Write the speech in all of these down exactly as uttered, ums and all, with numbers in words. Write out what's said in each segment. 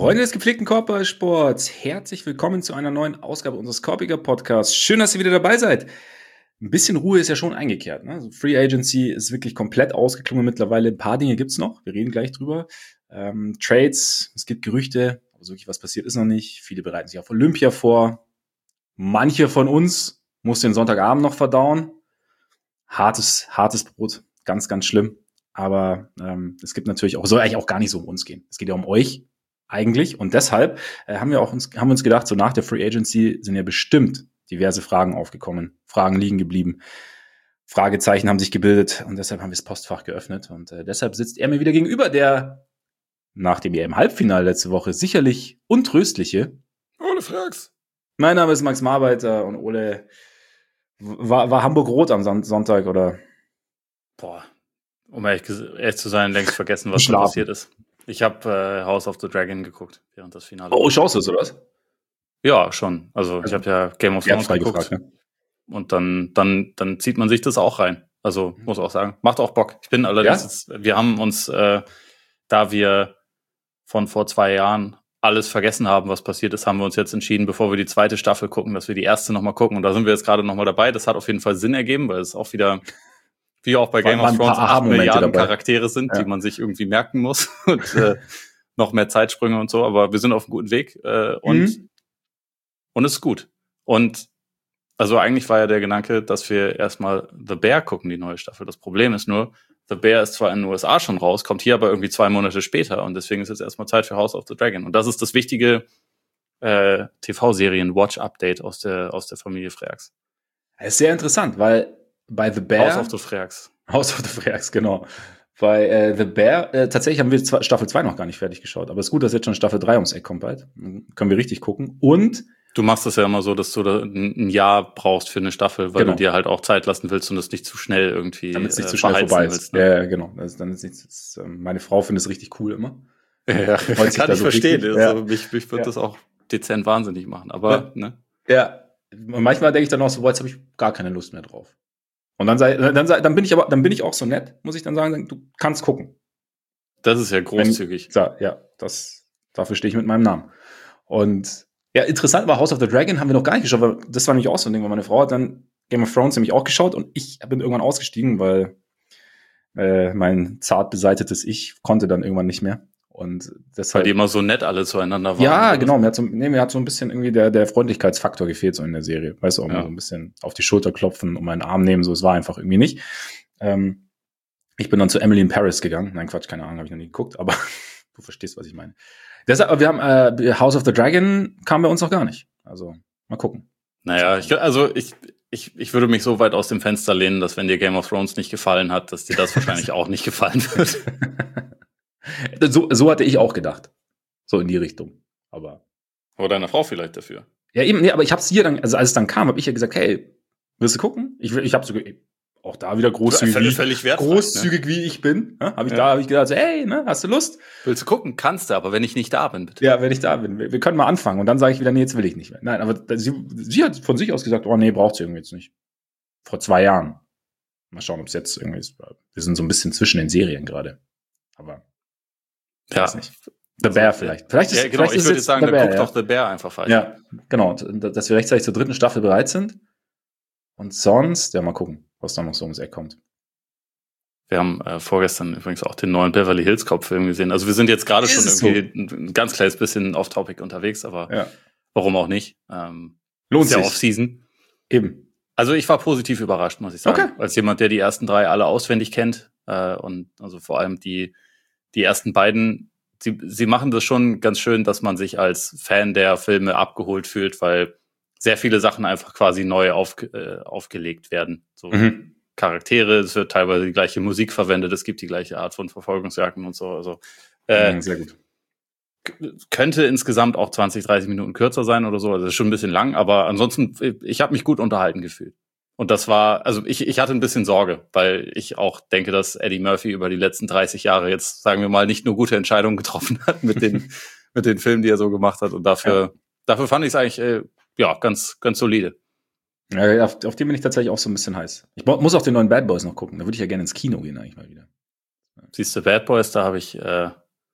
Freunde des gepflegten Korbballsports, herzlich willkommen zu einer neuen Ausgabe unseres Korbiger Podcasts. Schön, dass ihr wieder dabei seid. Ein bisschen Ruhe ist ja schon eingekehrt. Ne? Also Free Agency ist wirklich komplett ausgeklungen mittlerweile. Ein paar Dinge gibt's noch, wir reden gleich drüber. Ähm, Trades, es gibt Gerüchte, aber so wirklich was passiert ist noch nicht. Viele bereiten sich auf Olympia vor. Manche von uns muss den Sonntagabend noch verdauen. Hartes, hartes Brot, ganz, ganz schlimm. Aber ähm, es gibt natürlich auch, soll eigentlich auch gar nicht so um uns gehen. Es geht ja um euch eigentlich. Und deshalb äh, haben wir auch uns, haben wir uns gedacht, so nach der Free Agency sind ja bestimmt diverse Fragen aufgekommen, Fragen liegen geblieben, Fragezeichen haben sich gebildet und deshalb haben wir das Postfach geöffnet. Und äh, deshalb sitzt er mir wieder gegenüber, der nach dem E M-Halbfinale letzte Woche sicherlich untröstliche Ole Frags. Mein Name ist Max Marbeiter und Ole, war, war Hamburg rot am Son- Sonntag oder? Boah, um ehrlich, ehrlich zu sein, längst vergessen, was da passiert ist. Ich habe äh, House of the Dragon geguckt während das Finale. Oh, schaust du es, oder was? Ja, schon. Also, also ich habe ja Game of Thrones geguckt. Gefragt, ne? Und dann, dann, dann zieht man sich das auch rein. Also, muss auch sagen, macht auch Bock. Ich bin allerdings, ja? jetzt, wir haben uns, äh, da wir von vor zwei Jahren alles vergessen haben, was passiert ist, haben wir uns jetzt entschieden, bevor wir die zweite Staffel gucken, dass wir die erste nochmal gucken. Und da sind wir jetzt gerade nochmal dabei. Das hat auf jeden Fall Sinn ergeben, weil es auch wieder, wie auch bei Game of Thrones, acht Milliarden dabei. Charaktere sind, ja, die man sich irgendwie merken muss. Und äh, noch mehr Zeitsprünge und so. Aber wir sind auf einem guten Weg. Äh, und mhm. Und es ist gut. Und also eigentlich war ja der Gedanke, dass wir erstmal The Bear gucken, die neue Staffel. Das Problem ist nur, The Bear ist zwar in den U S A schon raus, kommt hier aber irgendwie zwei Monate später. Und deswegen ist jetzt erstmal Zeit für House of the Dragon. Und das ist das wichtige äh, T V-Serien-Watch-Update aus der, aus der Familie Freaks. Das ist sehr interessant, weil bei The Bear... House of the Freaks. House of the Freaks, genau. Bei äh, The Bear, äh, tatsächlich haben wir zwei, Staffel zwei noch gar nicht fertig geschaut. Aber es ist gut, dass jetzt schon Staffel drei ums Eck kommt bald. Dann können wir richtig gucken. Und du machst das ja immer so, dass du da ein Jahr brauchst für eine Staffel, weil genau. du dir halt auch Zeit lassen willst und das nicht zu schnell irgendwie damit es nicht äh, zu schnell vorbei ist. Willst, ne? Ja, ja, genau. Also dann ist nicht, ist, äh, meine Frau findet es richtig cool immer. Ja, kann ich so verstehen. Also ja. Mich, mich würde ja. das auch dezent wahnsinnig machen. Aber, ja. ne? Ja. Und manchmal denke ich dann auch so, boah, jetzt habe ich gar keine Lust mehr drauf. Und dann sei, dann sei, dann bin ich aber, dann bin ich auch so nett, muss ich dann sagen, du kannst gucken. Das ist ja großzügig. Wenn, ja, das, dafür stehe ich mit meinem Namen. Und ja, interessant war, House of the Dragon haben wir noch gar nicht geschaut, weil das war nämlich auch so ein Ding, weil meine Frau hat dann Game of Thrones nämlich auch geschaut und ich bin irgendwann ausgestiegen, weil äh, mein zart beseitetes Ich konnte dann irgendwann nicht mehr. Und deshalb, weil die immer so nett alle zueinander waren. Ja, genau. Mir hat, so, nee, mir hat so ein bisschen irgendwie der, der Freundlichkeitsfaktor gefehlt so in der Serie. Weißt du, auch ja. mal so ein bisschen auf die Schulter klopfen und meinen Arm nehmen, so, es war einfach irgendwie nicht. Ähm, ich bin dann zu Emily in Paris gegangen. Nein, Quatsch, keine Ahnung, habe ich noch nie geguckt, aber du verstehst, was ich meine. Deshalb, wir haben äh, House of the Dragon kam bei uns noch gar nicht. Also, mal gucken. Naja, ich, also ich, ich, ich würde mich so weit aus dem Fenster lehnen, dass wenn dir Game of Thrones nicht gefallen hat, dass dir das wahrscheinlich auch nicht gefallen wird. so, so hatte ich auch gedacht. So in die Richtung. Aber. Aber deine Frau vielleicht dafür. Ja, eben, nee, aber ich hab's hier dann, also als es dann kam, habe ich ja gesagt, hey, willst du gucken? Ich, ich habe sogar auch da wieder großzügig, völlig, völlig wertfrei, großzügig ne? wie ich bin, ne? habe ich ja. da, habe ich gedacht, so, hey, ne, hast du Lust? Willst du gucken? Kannst du, aber wenn ich nicht da bin, bitte. Ja, wenn ich da bin. Wir, wir können mal anfangen und dann sage ich wieder, nee, jetzt will ich nicht mehr. Nein, aber sie, sie hat von sich aus gesagt, oh nee, braucht sie irgendwie jetzt nicht. Vor zwei Jahren. Mal schauen, ob es jetzt irgendwie ist. Wir sind so ein bisschen zwischen den Serien gerade. Aber ich ja. weiß nicht. The Bear vielleicht. Vielleicht ist, ja, genau. vielleicht ich würde jetzt sagen, dann guck ja. doch The Bear einfach falsch. Ja, genau. Dass wir rechtzeitig zur dritten Staffel bereit sind. Und sonst, ja, mal gucken, was da noch so ums Eck kommt. Wir haben äh, vorgestern übrigens auch den neuen Beverly Hills Cop-Film gesehen. Also wir sind jetzt gerade schon irgendwie so ein ganz kleines bisschen off-topic unterwegs, aber ja. warum auch nicht? Ähm, Lohnt sich. Ist ja Off-Season. Eben. Also ich war positiv überrascht, muss ich sagen. Okay. Als jemand, der die ersten drei alle auswendig kennt äh, und also vor allem die die ersten beiden, sie, sie machen das schon ganz schön, dass man sich als Fan der Filme abgeholt fühlt, weil sehr viele Sachen einfach quasi neu auf, äh, aufgelegt werden. So mhm. Charaktere, es wird teilweise die gleiche Musik verwendet, es gibt die gleiche Art von Verfolgungsjagden und so. Also äh, sehr gut. K- könnte insgesamt auch zwanzig, dreißig Minuten kürzer sein oder so. Also das ist schon ein bisschen lang, aber ansonsten, ich habe mich gut unterhalten gefühlt. Und das war, also ich, ich hatte ein bisschen Sorge, weil ich auch denke, dass Eddie Murphy über die letzten dreißig Jahre jetzt, sagen wir mal, nicht nur gute Entscheidungen getroffen hat mit den, mit den Filmen, die er so gemacht hat. Und dafür, ja. dafür fand ich es eigentlich, äh, ja, ganz, ganz solide. Ja, auf, auf den bin ich tatsächlich auch so ein bisschen heiß. Ich muss auch den neuen Bad Boys noch gucken. Da würde ich ja gerne ins Kino gehen eigentlich mal wieder. Siehst du, Bad Boys, da habe ich, äh,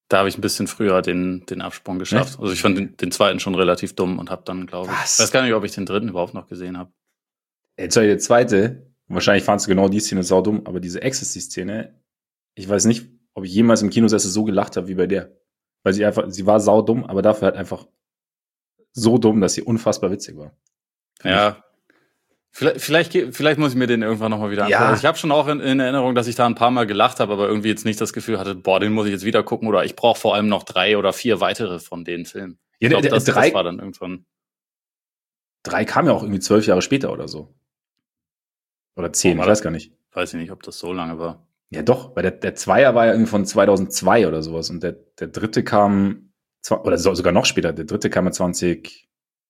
da habe ich ein bisschen früher den, den Absprung geschafft. Echt? Also ich fand den, den zweiten schon relativ dumm und habe dann, glaube ich, Was? weiß gar nicht, ob ich den dritten überhaupt noch gesehen habe. Jetzt war der zweite, wahrscheinlich fandst du genau die Szene saudumm, aber diese Ecstasy-Szene, ich weiß nicht, ob ich jemals im Kinosessel so gelacht habe wie bei der. Weil sie einfach, sie war saudumm, aber dafür halt einfach so dumm, dass sie unfassbar witzig war. Ja. Ich. Vielleicht, vielleicht, vielleicht muss ich mir den irgendwann nochmal wieder anschauen. Ja. Also ich habe schon auch in, in Erinnerung, dass ich da ein paar Mal gelacht habe, aber irgendwie jetzt nicht das Gefühl hatte, boah, den muss ich jetzt wieder gucken oder ich brauche vor allem noch drei oder vier weitere von den Filmen. Ich ja, glaub, der, das, drei, das war dann irgendwann. Drei kam ja auch irgendwie zwölf Jahre später oder so. Oder zehn, oh, ich weiß gar nicht. Weiß ich nicht, ob das so lange war. Ja doch, weil der, der Zweier war ja irgendwie von zweitausendzwei oder sowas und der, der dritte kam, oder sogar noch später, der dritte kam ja zwanzig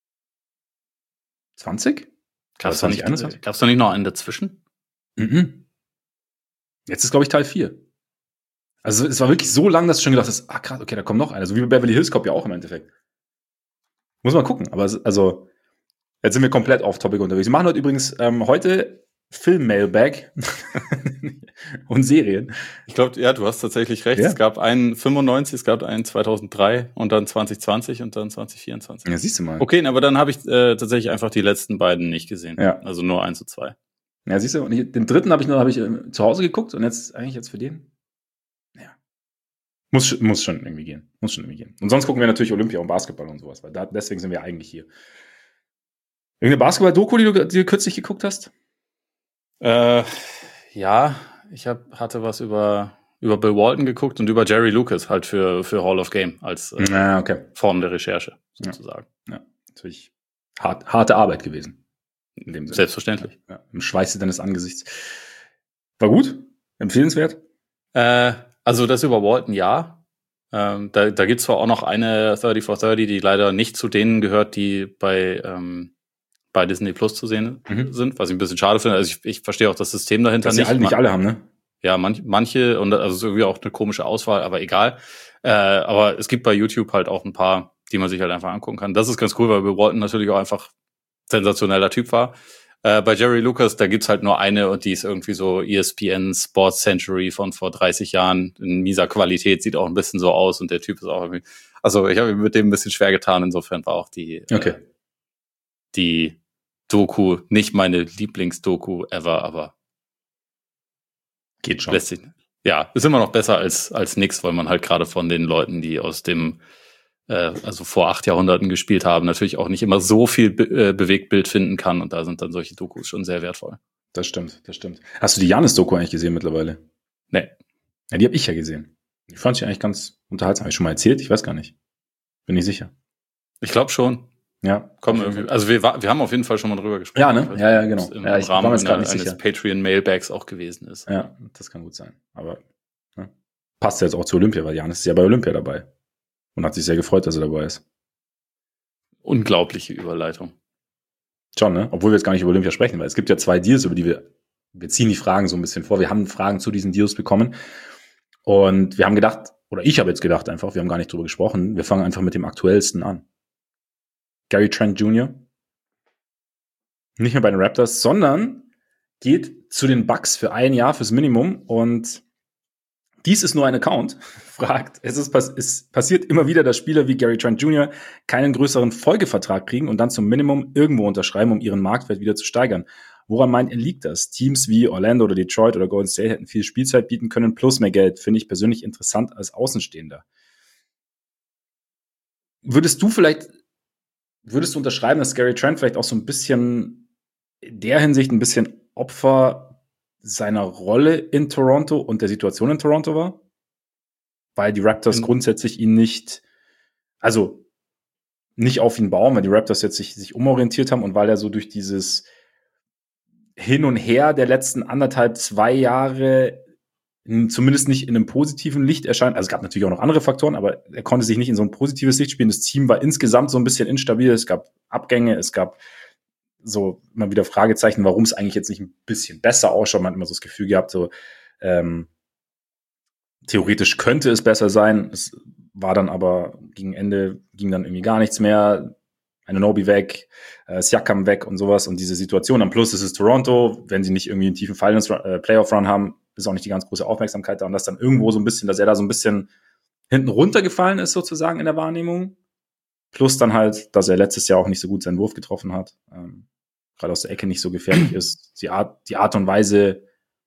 zwanzig? Gab es da nicht, gab's da nicht noch einen dazwischen? Mhm. Jetzt ist, glaube ich, Teil vier. Also es war wirklich so lang, dass du schon gedacht hast, ah krass, okay, da kommt noch einer. So wie bei Beverly Hills Cop ja auch im Endeffekt. Muss man gucken. Aber es, also, jetzt sind wir komplett off-topic unterwegs. Wir machen heute übrigens ähm, heute Film-Mailbag und Serien. Ich glaube, ja, du hast tatsächlich recht. Ja. Es gab einen fünfundneunzig, es gab einen zweitausenddrei und dann zwanzig zwanzig und dann zwanzig vierundzwanzig. Ja, siehst du mal. Okay, aber dann habe ich äh, tatsächlich einfach die letzten beiden nicht gesehen. Ja. Also nur eins und zwei. Ja, siehst du, und ich, den dritten habe ich nur hab ich, äh, zu Hause geguckt und jetzt eigentlich jetzt für den. Ja. Muss, muss schon irgendwie gehen. Muss schon irgendwie gehen. Und sonst gucken wir natürlich Olympia und Basketball und sowas, weil da, deswegen sind wir eigentlich hier. Irgendeine Basketball-Doku, die du, die du kürzlich geguckt hast? Äh, ja, ich hab, hatte was über, über Bill Walton geguckt und über Jerry Lucas halt für, für Hall of Game als äh, ah, okay. Form der Recherche sozusagen. Ja, ja. Natürlich hart, harte Arbeit gewesen. In dem Sinne. Selbstverständlich. Ja, im Schweiße deines Angesichts. War gut? Empfehlenswert? Äh, also das über Walton, ja. Ähm, da da gibt es zwar auch noch eine thirty for thirty, die leider nicht zu denen gehört, die bei ähm, bei Disney Plus zu sehen mhm. sind, was ich ein bisschen schade finde. Also ich, ich verstehe auch das System dahinter das nicht. Alle, nicht alle haben, ne? Ja, manch, manche, und also ist irgendwie auch eine komische Auswahl, aber egal. Äh, aber es gibt bei YouTube halt auch ein paar, die man sich halt einfach angucken kann. Das ist ganz cool, weil Bill Walton natürlich auch einfach sensationeller Typ war. Äh, bei Jerry Lucas, da gibt's halt nur eine und die ist irgendwie so E S P N Sports Century von vor dreißig Jahren in mieser Qualität, sieht auch ein bisschen so aus und der Typ ist auch irgendwie, also ich habe mir mit dem ein bisschen schwer getan, insofern war auch die okay. äh, die Doku, nicht meine Lieblingsdoku ever, aber geht schon. Lässt sich, ja, ist immer noch besser als als nix, weil man halt gerade von den Leuten, die aus dem äh, also vor acht Jahrhunderten gespielt haben, natürlich auch nicht immer so viel Be- äh, Bewegtbild finden kann und da sind dann solche Dokus schon sehr wertvoll. Das stimmt, das stimmt. Hast du die Janis-Doku eigentlich gesehen mittlerweile? Nee. Ja, die habe ich ja gesehen. Die fand ich eigentlich ganz unterhaltsam. Habe ich schon mal erzählt? Ich weiß gar nicht. Bin nicht sicher. Ich glaube schon. Ja. Komm, irgendwie, also wir, wir haben auf jeden Fall schon mal drüber gesprochen. Ja, ne? Ja, ja, genau. Im ja, ich Rahmen war mir jetzt einer, nicht eines sicher. Patreon-Mailbags auch gewesen ist. Ja, das kann gut sein. Aber ja, passt ja jetzt auch zu Olympia, weil Janis ist ja bei Olympia dabei. Und hat sich sehr gefreut, dass er dabei ist. Unglaubliche Überleitung. Schon, ne? Obwohl wir jetzt gar nicht über Olympia sprechen, weil es gibt ja zwei Deals, über die wir, wir ziehen die Fragen so ein bisschen vor. Wir haben Fragen zu diesen Deals bekommen. Und wir haben gedacht, oder ich habe jetzt gedacht einfach, wir haben gar nicht drüber gesprochen, wir fangen einfach mit dem aktuellsten an. Gary Trent Junior Nicht mehr bei den Raptors, sondern geht zu den Bucks für ein Jahr fürs Minimum und dies ist nur ein Account, fragt, es ist, es passiert immer wieder, dass Spieler wie Gary Trent Junior keinen größeren Folgevertrag kriegen und dann zum Minimum irgendwo unterschreiben, um ihren Marktwert wieder zu steigern. Woran meint ihr, liegt das? Teams wie Orlando oder Detroit oder Golden State hätten viel Spielzeit bieten können, plus mehr Geld, finde ich persönlich interessant als Außenstehender. Würdest du vielleicht Würdest du unterschreiben, dass Gary Trent vielleicht auch so ein bisschen in der Hinsicht ein bisschen Opfer seiner Rolle in Toronto und der Situation in Toronto war? Weil die Raptors mhm. grundsätzlich ihn nicht, also nicht auf ihn bauen, weil die Raptors jetzt sich, sich umorientiert haben und weil er so durch dieses Hin und Her der letzten anderthalb, zwei Jahre zumindest nicht in einem positiven Licht erscheint. Also es gab natürlich auch noch andere Faktoren, aber er konnte sich nicht in so ein positives Licht spielen. Das Team war insgesamt so ein bisschen instabil. Es gab Abgänge, es gab so immer wieder Fragezeichen, warum es eigentlich jetzt nicht ein bisschen besser ausschaut. Man hat immer so das Gefühl gehabt, so ähm, theoretisch könnte es besser sein. Es war dann aber gegen Ende ging dann irgendwie gar nichts mehr. Anunoby weg, äh, Siakam weg und sowas und diese Situation. Am Plus ist es Toronto, wenn sie nicht irgendwie einen tiefen Finals, äh, Playoff-Run haben, ist auch nicht die ganz große Aufmerksamkeit da und das dann irgendwo so ein bisschen, dass er da so ein bisschen hinten runtergefallen ist sozusagen in der Wahrnehmung. Plus dann halt, dass er letztes Jahr auch nicht so gut seinen Wurf getroffen hat. Ähm, gerade aus der Ecke nicht so gefährlich ist. Die Art, die Art und Weise,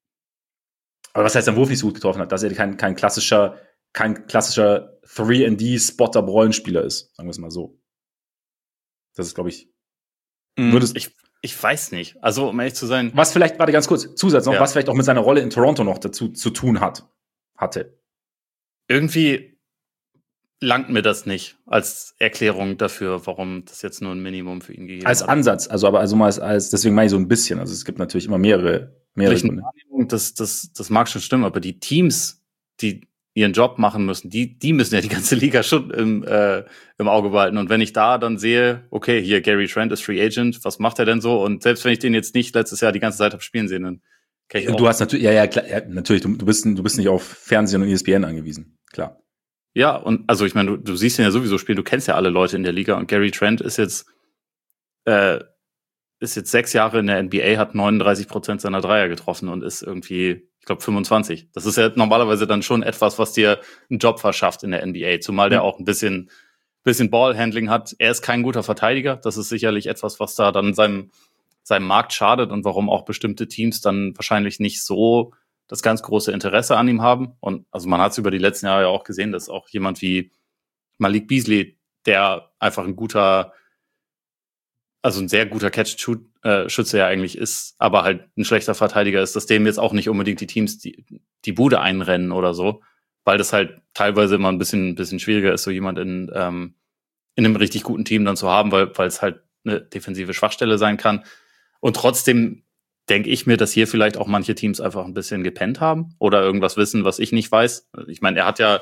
aber was heißt, sein Wurf nicht so gut getroffen hat, dass er kein, kein klassischer, kein klassischer drei and D Spotter-Rollenspieler ist, sagen wir es mal so. Das ist, glaube ich, würdest ich, ich weiß nicht. Also, um ehrlich zu sein. Was vielleicht, warte ganz kurz, Zusatz noch, ja. was vielleicht auch mit seiner Rolle in Toronto noch dazu zu tun hat, hatte. Irgendwie langt mir das nicht als Erklärung dafür, warum das jetzt nur ein Minimum für ihn gegeben als hat. Als Ansatz, also aber also mal als, als deswegen meine ich so ein bisschen. Also es gibt natürlich immer mehrere, mehrere Gründe. Das, das, das mag schon stimmen, aber die Teams, die ihren Job machen müssen, die, die müssen ja die ganze Liga schon im, äh, im Auge behalten. Und wenn ich da dann sehe, okay, hier Gary Trent ist Free Agent, was macht er denn so? Und selbst wenn ich den jetzt nicht letztes Jahr die ganze Zeit habe spielen sehen, dann kann ich auch. Du hast natürlich, ja, ja, klar, ja, natürlich, du, du bist, du bist nicht auf Fernsehen und E S P N angewiesen, klar. Ja, und also ich meine, du, du siehst ihn ja sowieso spielen, du kennst ja alle Leute in der Liga und Gary Trent ist jetzt, äh, ist jetzt sechs Jahre in der N B A, hat neununddreißig Prozent seiner Dreier getroffen und ist irgendwie, ich glaube, fünfundzwanzig. Das ist ja normalerweise dann schon etwas, was dir einen Job verschafft in der N B A, zumal der auch ein bisschen, bisschen Ballhandling hat. Er ist kein guter Verteidiger. Das ist sicherlich etwas, was da dann seinem, seinem Markt schadet und warum auch bestimmte Teams dann wahrscheinlich nicht so das ganz große Interesse an ihm haben. Und also man hat es über die letzten Jahre ja auch gesehen, dass auch jemand wie Malik Beasley, der einfach ein guter, also ein sehr guter Catch-Schütze ja eigentlich ist, aber halt ein schlechter Verteidiger ist, dass dem jetzt auch nicht unbedingt die Teams die, die Bude einrennen oder so, weil das halt teilweise immer ein bisschen, ein bisschen schwieriger ist, so jemand in, ähm, in einem richtig guten Team dann zu haben, weil, weil es halt eine defensive Schwachstelle sein kann. Und trotzdem denke ich mir, dass hier vielleicht auch manche Teams einfach ein bisschen gepennt haben oder irgendwas wissen, was ich nicht weiß. Ich meine, er hat ja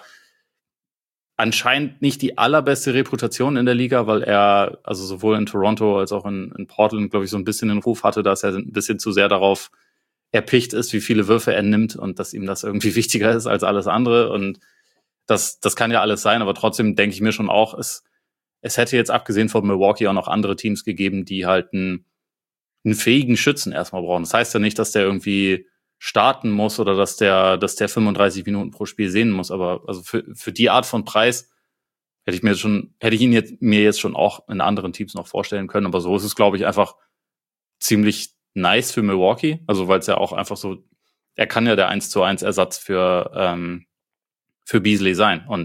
anscheinend nicht die allerbeste Reputation in der Liga, weil er also sowohl in Toronto als auch in, in Portland, glaube ich, so ein bisschen den Ruf hatte, dass er ein bisschen zu sehr darauf erpicht ist, wie viele Würfe er nimmt und dass ihm das irgendwie wichtiger ist als alles andere. Und das, das kann ja alles sein, aber trotzdem denke ich mir schon auch, es, es hätte jetzt abgesehen von Milwaukee auch noch andere Teams gegeben, die halt einen, einen fähigen Schützen erstmal brauchen. Das heißt ja nicht, dass der irgendwie starten muss oder dass der, dass der fünfunddreißig Minuten pro Spiel sehen muss. Aber also für, für die Art von Preis hätte ich mir jetzt schon, hätte ich ihn jetzt, mir jetzt schon auch in anderen Teams noch vorstellen können. Aber so ist es, glaube ich, einfach ziemlich nice für Milwaukee. Also, weil es ja auch einfach so, er kann ja der eins zu eins Ersatz für, ähm, für Beasley sein. Und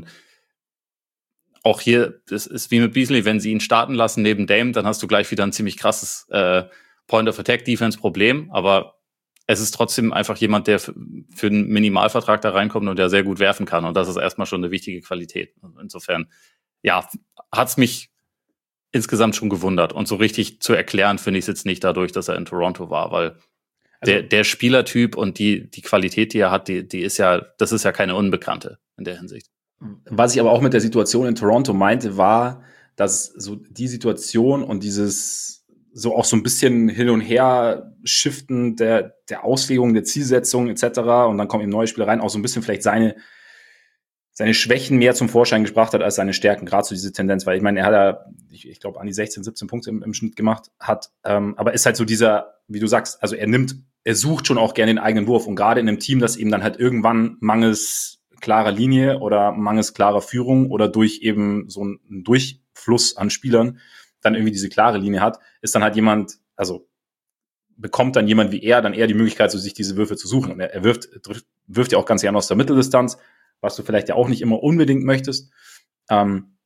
auch hier, das ist wie mit Beasley, wenn sie ihn starten lassen neben Dame, dann hast du gleich wieder ein ziemlich krasses, äh, Point-of-Attack-Defense-Problem. Aber es ist trotzdem einfach jemand, der für, für einen Minimalvertrag da reinkommt und der sehr gut werfen kann. Und das ist erstmal schon eine wichtige Qualität. Insofern, ja, hat's mich insgesamt schon gewundert. Und so richtig zu erklären, finde ich es jetzt nicht dadurch, dass er in Toronto war, weil also, der, der Spielertyp und die, die Qualität, die er hat, die, die ist ja, das ist ja keine Unbekannte in der Hinsicht. Was ich aber auch mit der Situation in Toronto meinte, war, dass so die Situation und dieses so auch so ein bisschen hin und her shiften der, der Auslegung, der Zielsetzung et cetera. Und dann kommen eben neue Spieler rein, auch so ein bisschen vielleicht seine, seine Schwächen mehr zum Vorschein gebracht hat als seine Stärken, gerade so diese Tendenz, weil ich meine, er hat ja, ich, ich glaube, an die sechzehn, siebzehn Punkte im, im Schnitt gemacht hat, ähm, aber ist halt so dieser, wie du sagst, also er nimmt, er sucht schon auch gerne den eigenen Wurf und gerade in einem Team, das eben dann halt irgendwann mangels klarer Linie oder mangels klarer Führung oder durch eben so einen Durchfluss an Spielern dann irgendwie diese klare Linie hat, ist dann halt jemand, also bekommt dann jemand wie er dann eher die Möglichkeit, so sich diese Würfe zu suchen. Und er, er wirft, wirft ja auch ganz gerne aus der Mitteldistanz, was du vielleicht ja auch nicht immer unbedingt möchtest. Ähm,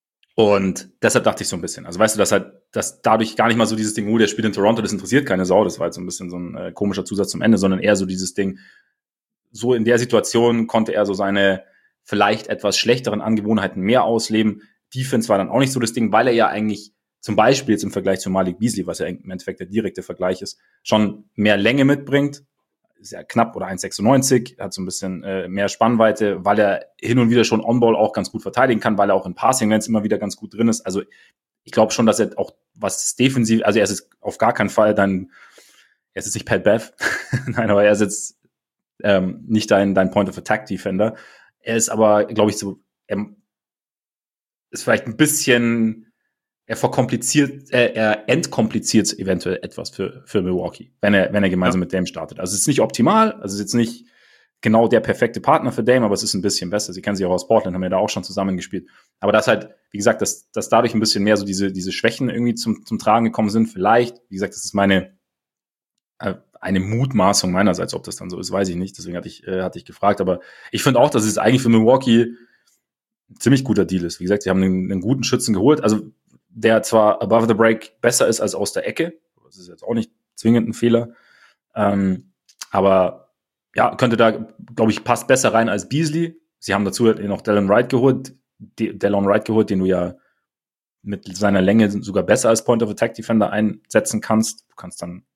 und deshalb dachte ich so ein bisschen, also weißt du, dass halt, dass dadurch gar nicht mal so dieses Ding, oh, der spielt in Toronto, das interessiert keine Sau, das war jetzt so ein bisschen so ein äh, komischer Zusatz zum Ende, sondern eher so dieses Ding, so in der Situation konnte er so seine vielleicht etwas schlechteren Angewohnheiten mehr ausleben. Defense war dann auch nicht so das Ding, weil er ja eigentlich zum Beispiel jetzt im Vergleich zu Malik Beasley, was ja im Endeffekt der direkte Vergleich ist, schon mehr Länge mitbringt. Ist ja knapp oder eins Komma sechsundneunzig, hat so ein bisschen äh, mehr Spannweite, weil er hin und wieder schon On-Ball auch ganz gut verteidigen kann, weil er auch in Passing-Lanes immer wieder ganz gut drin ist. Also ich glaube schon, dass er auch was defensiv, also er ist jetzt auf gar keinen Fall dann, er ist jetzt nicht Pat Bev, nein, aber er ist jetzt ähm, nicht dein, dein Point-of-Attack-Defender. Er ist aber, glaube ich, so, er ist vielleicht ein bisschen, er verkompliziert, äh, er entkompliziert eventuell etwas für, für Milwaukee, wenn er, wenn er gemeinsam ja. mit Dame startet. Also es ist nicht optimal, also es ist jetzt nicht genau der perfekte Partner für Dame, aber es ist ein bisschen besser. Sie kennen sich auch aus Portland, haben ja da auch schon zusammengespielt. Aber das halt, wie gesagt, dass, dass dadurch ein bisschen mehr so diese, diese Schwächen irgendwie zum, zum Tragen gekommen sind. Vielleicht, wie gesagt, das ist meine, äh, eine Mutmaßung meinerseits, ob das dann so ist, weiß ich nicht. Deswegen hatte ich, äh, hatte ich gefragt. Aber ich finde auch, dass es eigentlich für Milwaukee ein ziemlich guter Deal ist. Wie gesagt, sie haben einen, einen guten Schützen geholt. Also, der zwar above the break besser ist als aus der Ecke. Das ist jetzt auch nicht zwingend ein Fehler. Ähm, aber ja, könnte da, glaube ich, passt besser rein als Beasley. Sie haben dazu noch Delon Wright geholt, Delon Wright geholt, den du ja mit seiner Länge sogar besser als Point-of-Attack-Defender einsetzen kannst. Du kannst dann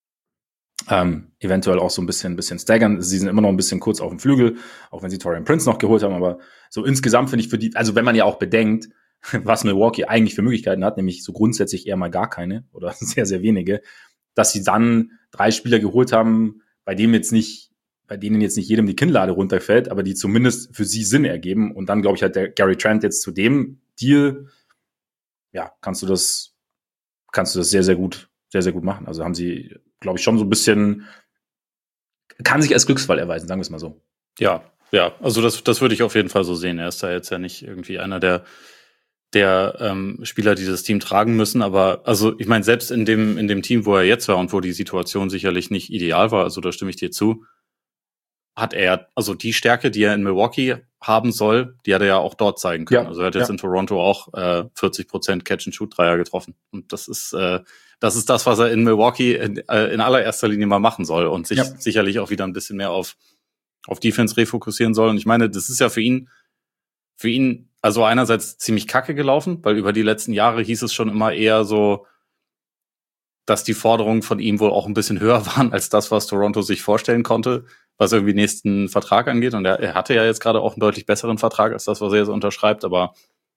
ähm, eventuell auch so ein bisschen, ein bisschen staggern. Sie sind immer noch ein bisschen kurz auf dem Flügel, auch wenn sie Taurean Prince noch geholt haben. Aber so insgesamt finde ich für die, also wenn man ja auch bedenkt, was Milwaukee eigentlich für Möglichkeiten hat, nämlich so grundsätzlich eher mal gar keine oder sehr, sehr wenige, dass sie dann drei Spieler geholt haben, bei denen jetzt nicht, bei denen jetzt nicht jedem die Kinnlade runterfällt, aber die zumindest für sie Sinn ergeben. Und dann glaube ich halt der Gary Trent jetzt zu dem Deal, ja, kannst du das, kannst du das sehr, sehr gut, sehr, sehr gut machen. Also haben sie, glaube ich, schon so ein bisschen, kann sich als Glücksfall erweisen, sagen wir es mal so. Ja, ja, also das, das würde ich auf jeden Fall so sehen. Er ist da jetzt ja nicht irgendwie einer der der ähm, Spieler, die das Team tragen müssen, aber also ich meine, selbst in dem in dem Team, wo er jetzt war und wo die Situation sicherlich nicht ideal war, also da stimme ich dir zu, hat er, also die Stärke, die er in Milwaukee haben soll, die hat er ja auch dort zeigen können. Ja, also er hat jetzt ja. in Toronto auch äh, vierzig Prozent Catch-and-Shoot-Dreier getroffen. Und das ist äh, das ist das, was er in Milwaukee in, äh, in allererster Linie mal machen soll und sich ja. sicherlich auch wieder ein bisschen mehr auf auf Defense refokussieren soll. Und ich meine, das ist ja für ihn für ihn also einerseits ziemlich kacke gelaufen, weil über die letzten Jahre hieß es schon immer eher so, dass die Forderungen von ihm wohl auch ein bisschen höher waren als das, was Toronto sich vorstellen konnte, was irgendwie nächsten Vertrag angeht. Und er, er hatte ja jetzt gerade auch einen deutlich besseren Vertrag als das, was er jetzt unterschreibt. Aber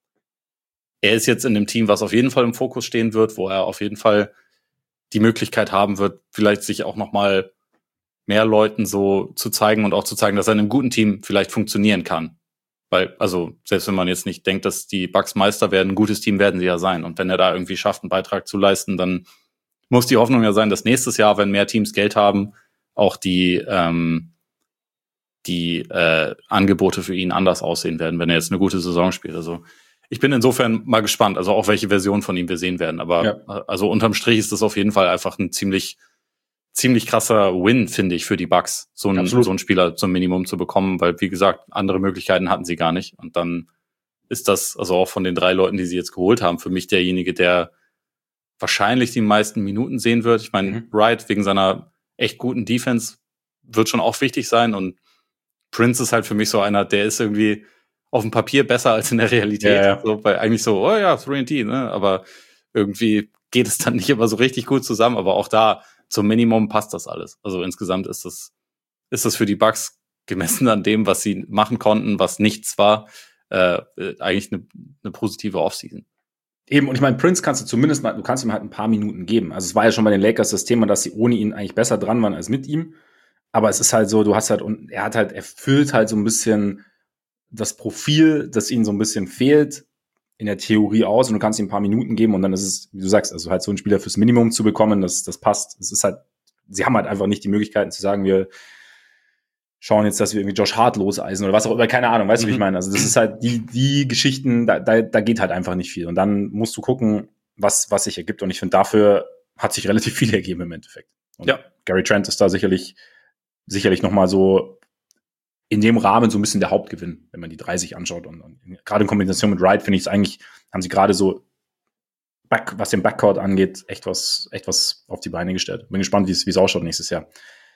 er ist jetzt in dem Team, was auf jeden Fall im Fokus stehen wird, wo er auf jeden Fall die Möglichkeit haben wird, vielleicht sich auch noch mal mehr Leuten so zu zeigen und auch zu zeigen, dass er in einem guten Team vielleicht funktionieren kann. Weil, also, selbst wenn man jetzt nicht denkt, dass die Bucks Meister werden, ein gutes Team werden sie ja sein. Und wenn er da irgendwie schafft, einen Beitrag zu leisten, dann muss die Hoffnung ja sein, dass nächstes Jahr, wenn mehr Teams Geld haben, auch die ähm, die äh, Angebote für ihn anders aussehen werden, wenn er jetzt eine gute Saison spielt. Also ich bin insofern mal gespannt, also auch welche Version von ihm wir sehen werden. Aber ja. also unterm Strich ist das auf jeden Fall einfach ein ziemlich ziemlich krasser Win, finde ich, für die Bucks, so einen, so einen Spieler zum Minimum zu bekommen, weil, wie gesagt, andere Möglichkeiten hatten sie gar nicht. Und dann ist das, also auch von den drei Leuten, die sie jetzt geholt haben, für mich derjenige, der wahrscheinlich die meisten Minuten sehen wird. Ich meine, mhm. Wright wegen seiner echt guten Defense wird schon auch wichtig sein. Und Prince ist halt für mich so einer, der ist irgendwie auf dem Papier besser als in der Realität. Ja, ja. So, weil eigentlich so, oh ja, drei und D, ne? Aber irgendwie geht es dann nicht immer so richtig gut zusammen. Aber auch da, zum Minimum passt das alles. Also insgesamt ist das, ist das für die Bucks gemessen an dem, was sie machen konnten, was nichts war, äh, eigentlich eine, eine positive Offseason. Eben, und ich meine, Prince kannst du zumindest mal, du kannst ihm halt ein paar Minuten geben. Also es war ja schon bei den Lakers das Thema, dass sie ohne ihn eigentlich besser dran waren als mit ihm. Aber es ist halt so, du hast halt, und er hat halt, er füllt halt so ein bisschen das Profil, das ihnen so ein bisschen fehlt, in der Theorie aus, und du kannst ihm ein paar Minuten geben und dann ist es, wie du sagst, also halt so einen Spieler fürs Minimum zu bekommen, das, das passt. Es ist halt, sie haben halt einfach nicht die Möglichkeiten zu sagen, wir schauen jetzt, dass wir irgendwie Josh Hart loseisen oder was auch immer, keine Ahnung, weißt du, mhm. wie ich meine? Also das ist halt die, die Geschichten, da, da, da geht halt einfach nicht viel. Und dann musst du gucken, was, was sich ergibt. Und ich finde, dafür hat sich relativ viel ergeben im Endeffekt. Und ja. Gary Trent ist da sicherlich, sicherlich nochmal so in dem Rahmen so ein bisschen der Hauptgewinn, wenn man die dreißig anschaut. Und, und gerade in Kombination mit Wright finde ich es eigentlich, haben sie gerade so, back, was den Backcourt angeht, echt was, echt was auf die Beine gestellt. Bin gespannt, wie es, wie es ausschaut nächstes Jahr.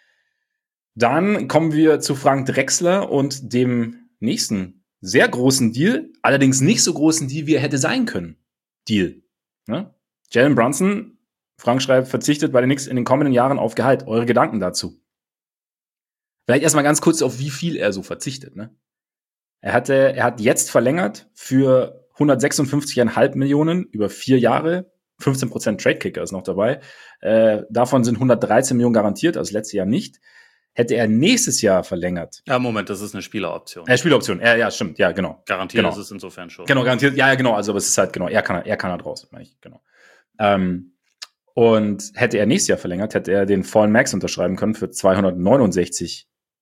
Dann kommen wir zu Frank Drexler und dem nächsten sehr großen Deal, allerdings nicht so großen Deal, wie er hätte sein können. Deal. Ne? Jalen Brunson, Frank schreibt, verzichtet bei den Knicks in den kommenden Jahren auf Gehalt. Eure Gedanken dazu? Vielleicht erstmal ganz kurz, auf wie viel er so verzichtet. Ne? Er hatte, er hat jetzt verlängert für hundertsechsundfünfzig Komma fünf Millionen über vier Jahre. fünfzehn Prozent Trade-Kicker ist noch dabei. Äh, davon sind hundertdreizehn Millionen garantiert, also letztes Jahr nicht. Hätte er nächstes Jahr verlängert. Ja, Moment, das ist eine Spieleroption. Äh, Spieleroption, ja, ja, stimmt, ja, genau. Garantiert genau. ist es insofern schon. Genau, garantiert, ja, ja, genau, also aber es ist halt, genau, er kann, er kann halt raus, meine ich, genau. Ähm, und hätte er nächstes Jahr verlängert, hätte er den vollen Max unterschreiben können für zweihundertneunundsechzig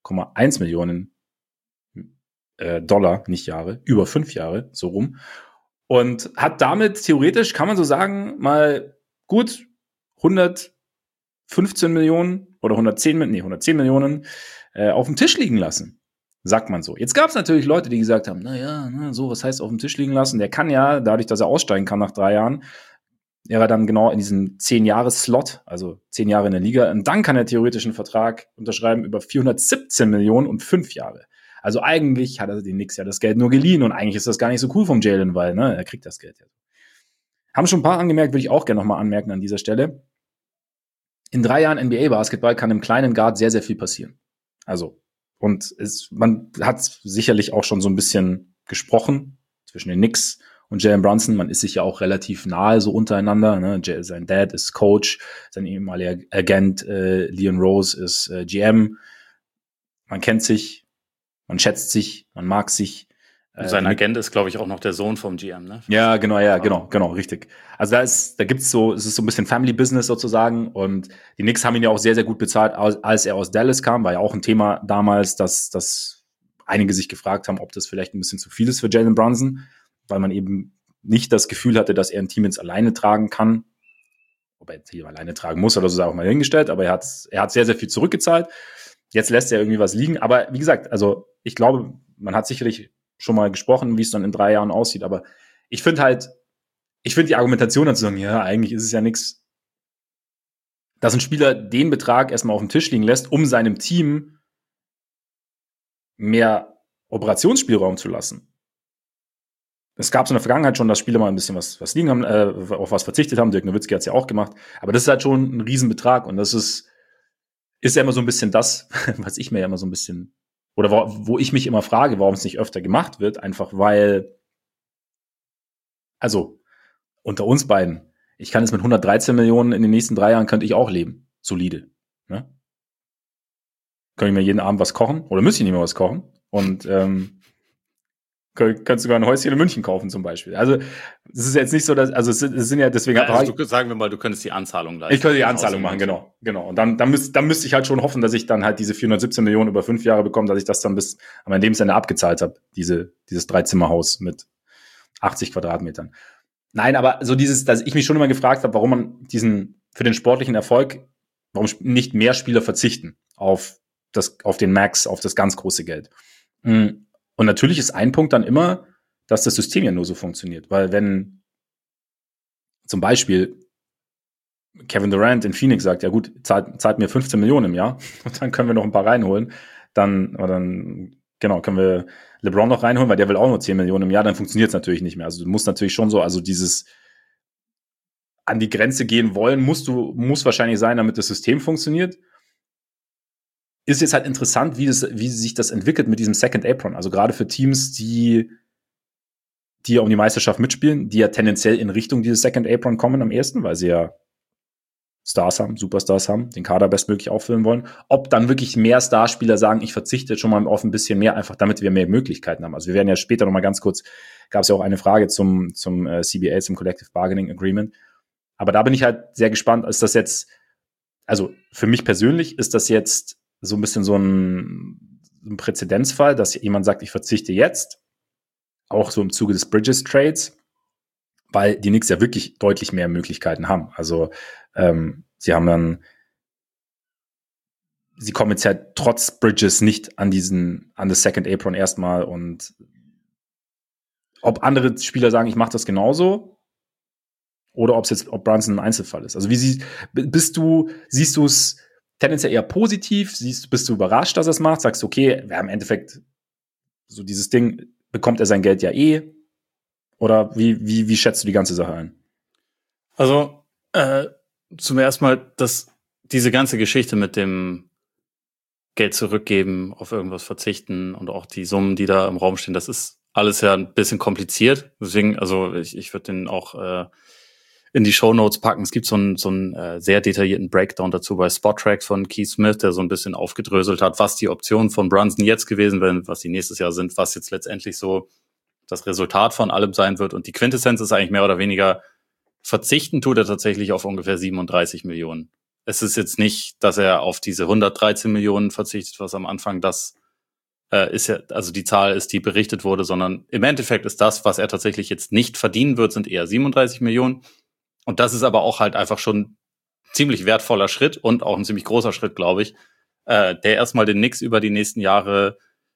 Komma eins Millionen äh, Dollar, nicht Jahre, über fünf Jahre, so rum. Und hat damit theoretisch, kann man so sagen, mal gut hundertfünfzehn Millionen oder hundertzehn, nee, hundertzehn Millionen äh, auf dem Tisch liegen lassen. Sagt man so. Jetzt gab es natürlich Leute, die gesagt haben, naja, na, so, was heißt auf dem Tisch liegen lassen? Der kann ja, dadurch, dass er aussteigen kann nach drei Jahren, er dann genau in diesem zehn-Jahres-Slot, also zehn Jahre in der Liga, und dann kann er theoretisch einen Vertrag unterschreiben über vierhundertsiebzehn Millionen und fünf Jahre. Also eigentlich hat er den Knicks ja das Geld nur geliehen und eigentlich ist das gar nicht so cool vom Jalen, weil ne, er kriegt das Geld ja. Haben schon ein paar angemerkt, würde ich auch gerne nochmal anmerken an dieser Stelle. In drei Jahren N B A-Basketball kann im kleinen Guard sehr, sehr viel passieren. Also Und es, man hat sicherlich auch schon so ein bisschen gesprochen zwischen den Knicks und Jalen Brunson. Man ist sich ja auch relativ nahe so untereinander. Ne? Sein Dad ist Coach, sein ehemaliger Agent äh, Leon Rose ist äh, G M. Man kennt sich, man schätzt sich, man mag sich. Äh, sein Agent ist, glaube ich, auch noch der Sohn vom G M, ne? Ja, genau, ja, genau, genau, richtig. Also da ist, da gibt's so, es ist so ein bisschen Family Business sozusagen und die Knicks haben ihn ja auch sehr, sehr gut bezahlt, als er aus Dallas kam, war ja auch ein Thema damals, dass, dass einige sich gefragt haben, ob das vielleicht ein bisschen zu viel ist für Jalen Brunson, weil man eben nicht das Gefühl hatte, dass er ein Team jetzt alleine tragen kann. Ob er jetzt hier alleine tragen muss oder so, sei auch mal hingestellt, aber er hat, er hat sehr, sehr viel zurückgezahlt. Jetzt lässt er irgendwie was liegen, aber wie gesagt, also ich glaube, man hat sicherlich schon mal gesprochen, wie es dann in drei Jahren aussieht, aber ich finde halt, ich finde die Argumentation dann zu sagen, ja, eigentlich ist es ja nichts, dass ein Spieler den Betrag erstmal auf dem Tisch liegen lässt, um seinem Team mehr Operationsspielraum zu lassen. Es gab so in der Vergangenheit schon, dass Spieler mal ein bisschen was, was liegen haben, äh, auf was verzichtet haben. Dirk Nowitzki hat es ja auch gemacht, aber das ist halt schon ein Riesenbetrag und das ist, ist ja immer so ein bisschen das, was ich mir ja immer so ein bisschen oder wo, wo ich mich immer frage, warum es nicht öfter gemacht wird, einfach weil, also unter uns beiden, ich kann jetzt mit hundertdreizehn Millionen in den nächsten drei Jahren, könnte ich auch leben, solide. Ne? Kann ich mir jeden Abend was kochen oder müsste ich nicht mehr was kochen und ähm, kannst sogar ein Häuschen in München kaufen zum Beispiel. Also es ist jetzt nicht so, dass, also es sind ja deswegen... Ja, also du, sagen wir mal, du könntest die Anzahlung leisten. Ich könnte die Anzahlung machen, genau. genau. Und dann, dann, müsst, dann müsste ich halt schon hoffen, dass ich dann halt diese vierhundertsiebzehn Millionen über fünf Jahre bekomme, dass ich das dann bis an mein Lebensende abgezahlt habe, diese, dieses Dreizimmerhaus mit achtzig Quadratmetern. Nein, aber so dieses, dass ich mich schon immer gefragt habe, warum man diesen, für den sportlichen Erfolg, warum nicht mehr Spieler verzichten auf das, auf den Max, auf das ganz große Geld. Und natürlich ist ein Punkt dann immer, dass das System ja nur so funktioniert. Weil wenn zum Beispiel Kevin Durant in Phoenix sagt, ja gut, zahlt, zahlt mir fünfzehn Millionen im Jahr und dann können wir noch ein paar reinholen, dann, oder dann, genau, können wir LeBron noch reinholen, weil der will auch nur zehn Millionen im Jahr, dann funktioniert es natürlich nicht mehr. Also du musst natürlich schon so, also dieses an die Grenze gehen wollen, musst du, muss wahrscheinlich sein, damit das System funktioniert. Ist jetzt halt interessant, wie, das, wie sich das entwickelt mit diesem Second Apron. Also gerade für Teams, die, die ja um die Meisterschaft mitspielen, die ja tendenziell in Richtung dieses Second Apron kommen am ehesten, weil sie ja Stars haben, Superstars haben, den Kader bestmöglich auffüllen wollen. Ob dann wirklich mehr Starspieler sagen, ich verzichte schon mal auf ein bisschen mehr, einfach damit wir mehr Möglichkeiten haben. Also wir werden ja später noch mal ganz kurz, gab es ja auch eine Frage zum, zum äh, C B A, zum Collective Bargaining Agreement. Aber da bin ich halt sehr gespannt, ist das jetzt, also für mich persönlich ist das jetzt so ein bisschen so ein, ein Präzedenzfall, dass jemand sagt, ich verzichte jetzt, auch so im Zuge des Bridges Trades, weil die Knicks ja wirklich deutlich mehr Möglichkeiten haben. Also ähm, sie haben dann, sie kommen jetzt ja trotz Bridges nicht an diesen, an das Second Apron erstmal und ob andere Spieler sagen, ich mache das genauso oder ob es jetzt, ob Brunson ein Einzelfall ist. Also wie sie, bist du, siehst du es tendenziell eher positiv? Siehst, bist du überrascht, dass er es macht? Sagst du, okay, wir haben im Endeffekt so dieses Ding, bekommt er sein Geld ja eh? Oder wie, wie, wie schätzt du die ganze Sache ein? Also, äh, zum ersten Mal, dass diese ganze Geschichte mit dem Geld zurückgeben, auf irgendwas verzichten und auch die Summen, die da im Raum stehen, das ist alles ja ein bisschen kompliziert. Deswegen, also ich, ich würde den auch äh, in die Shownotes packen. Es gibt so einen so einen äh, sehr detaillierten Breakdown dazu bei Spottrack von Keith Smith, der so ein bisschen aufgedröselt hat, was die Optionen von Brunson jetzt gewesen wären, was die nächstes Jahr sind, was jetzt letztendlich so das Resultat von allem sein wird. Und die Quintessenz ist eigentlich mehr oder weniger, verzichten tut er tatsächlich auf ungefähr siebenunddreißig Millionen es ist jetzt nicht, dass er auf diese hundertdreizehn Millionen verzichtet, was am Anfang das äh, ist ja, also die Zahl ist, die berichtet wurde, sondern im Endeffekt ist das, was er tatsächlich jetzt nicht verdienen wird, sind eher siebenunddreißig Millionen. Und das ist aber auch halt einfach schon ein ziemlich wertvoller Schritt und auch ein ziemlich großer Schritt, glaube ich, äh, der erstmal den Knicks über die nächsten Jahre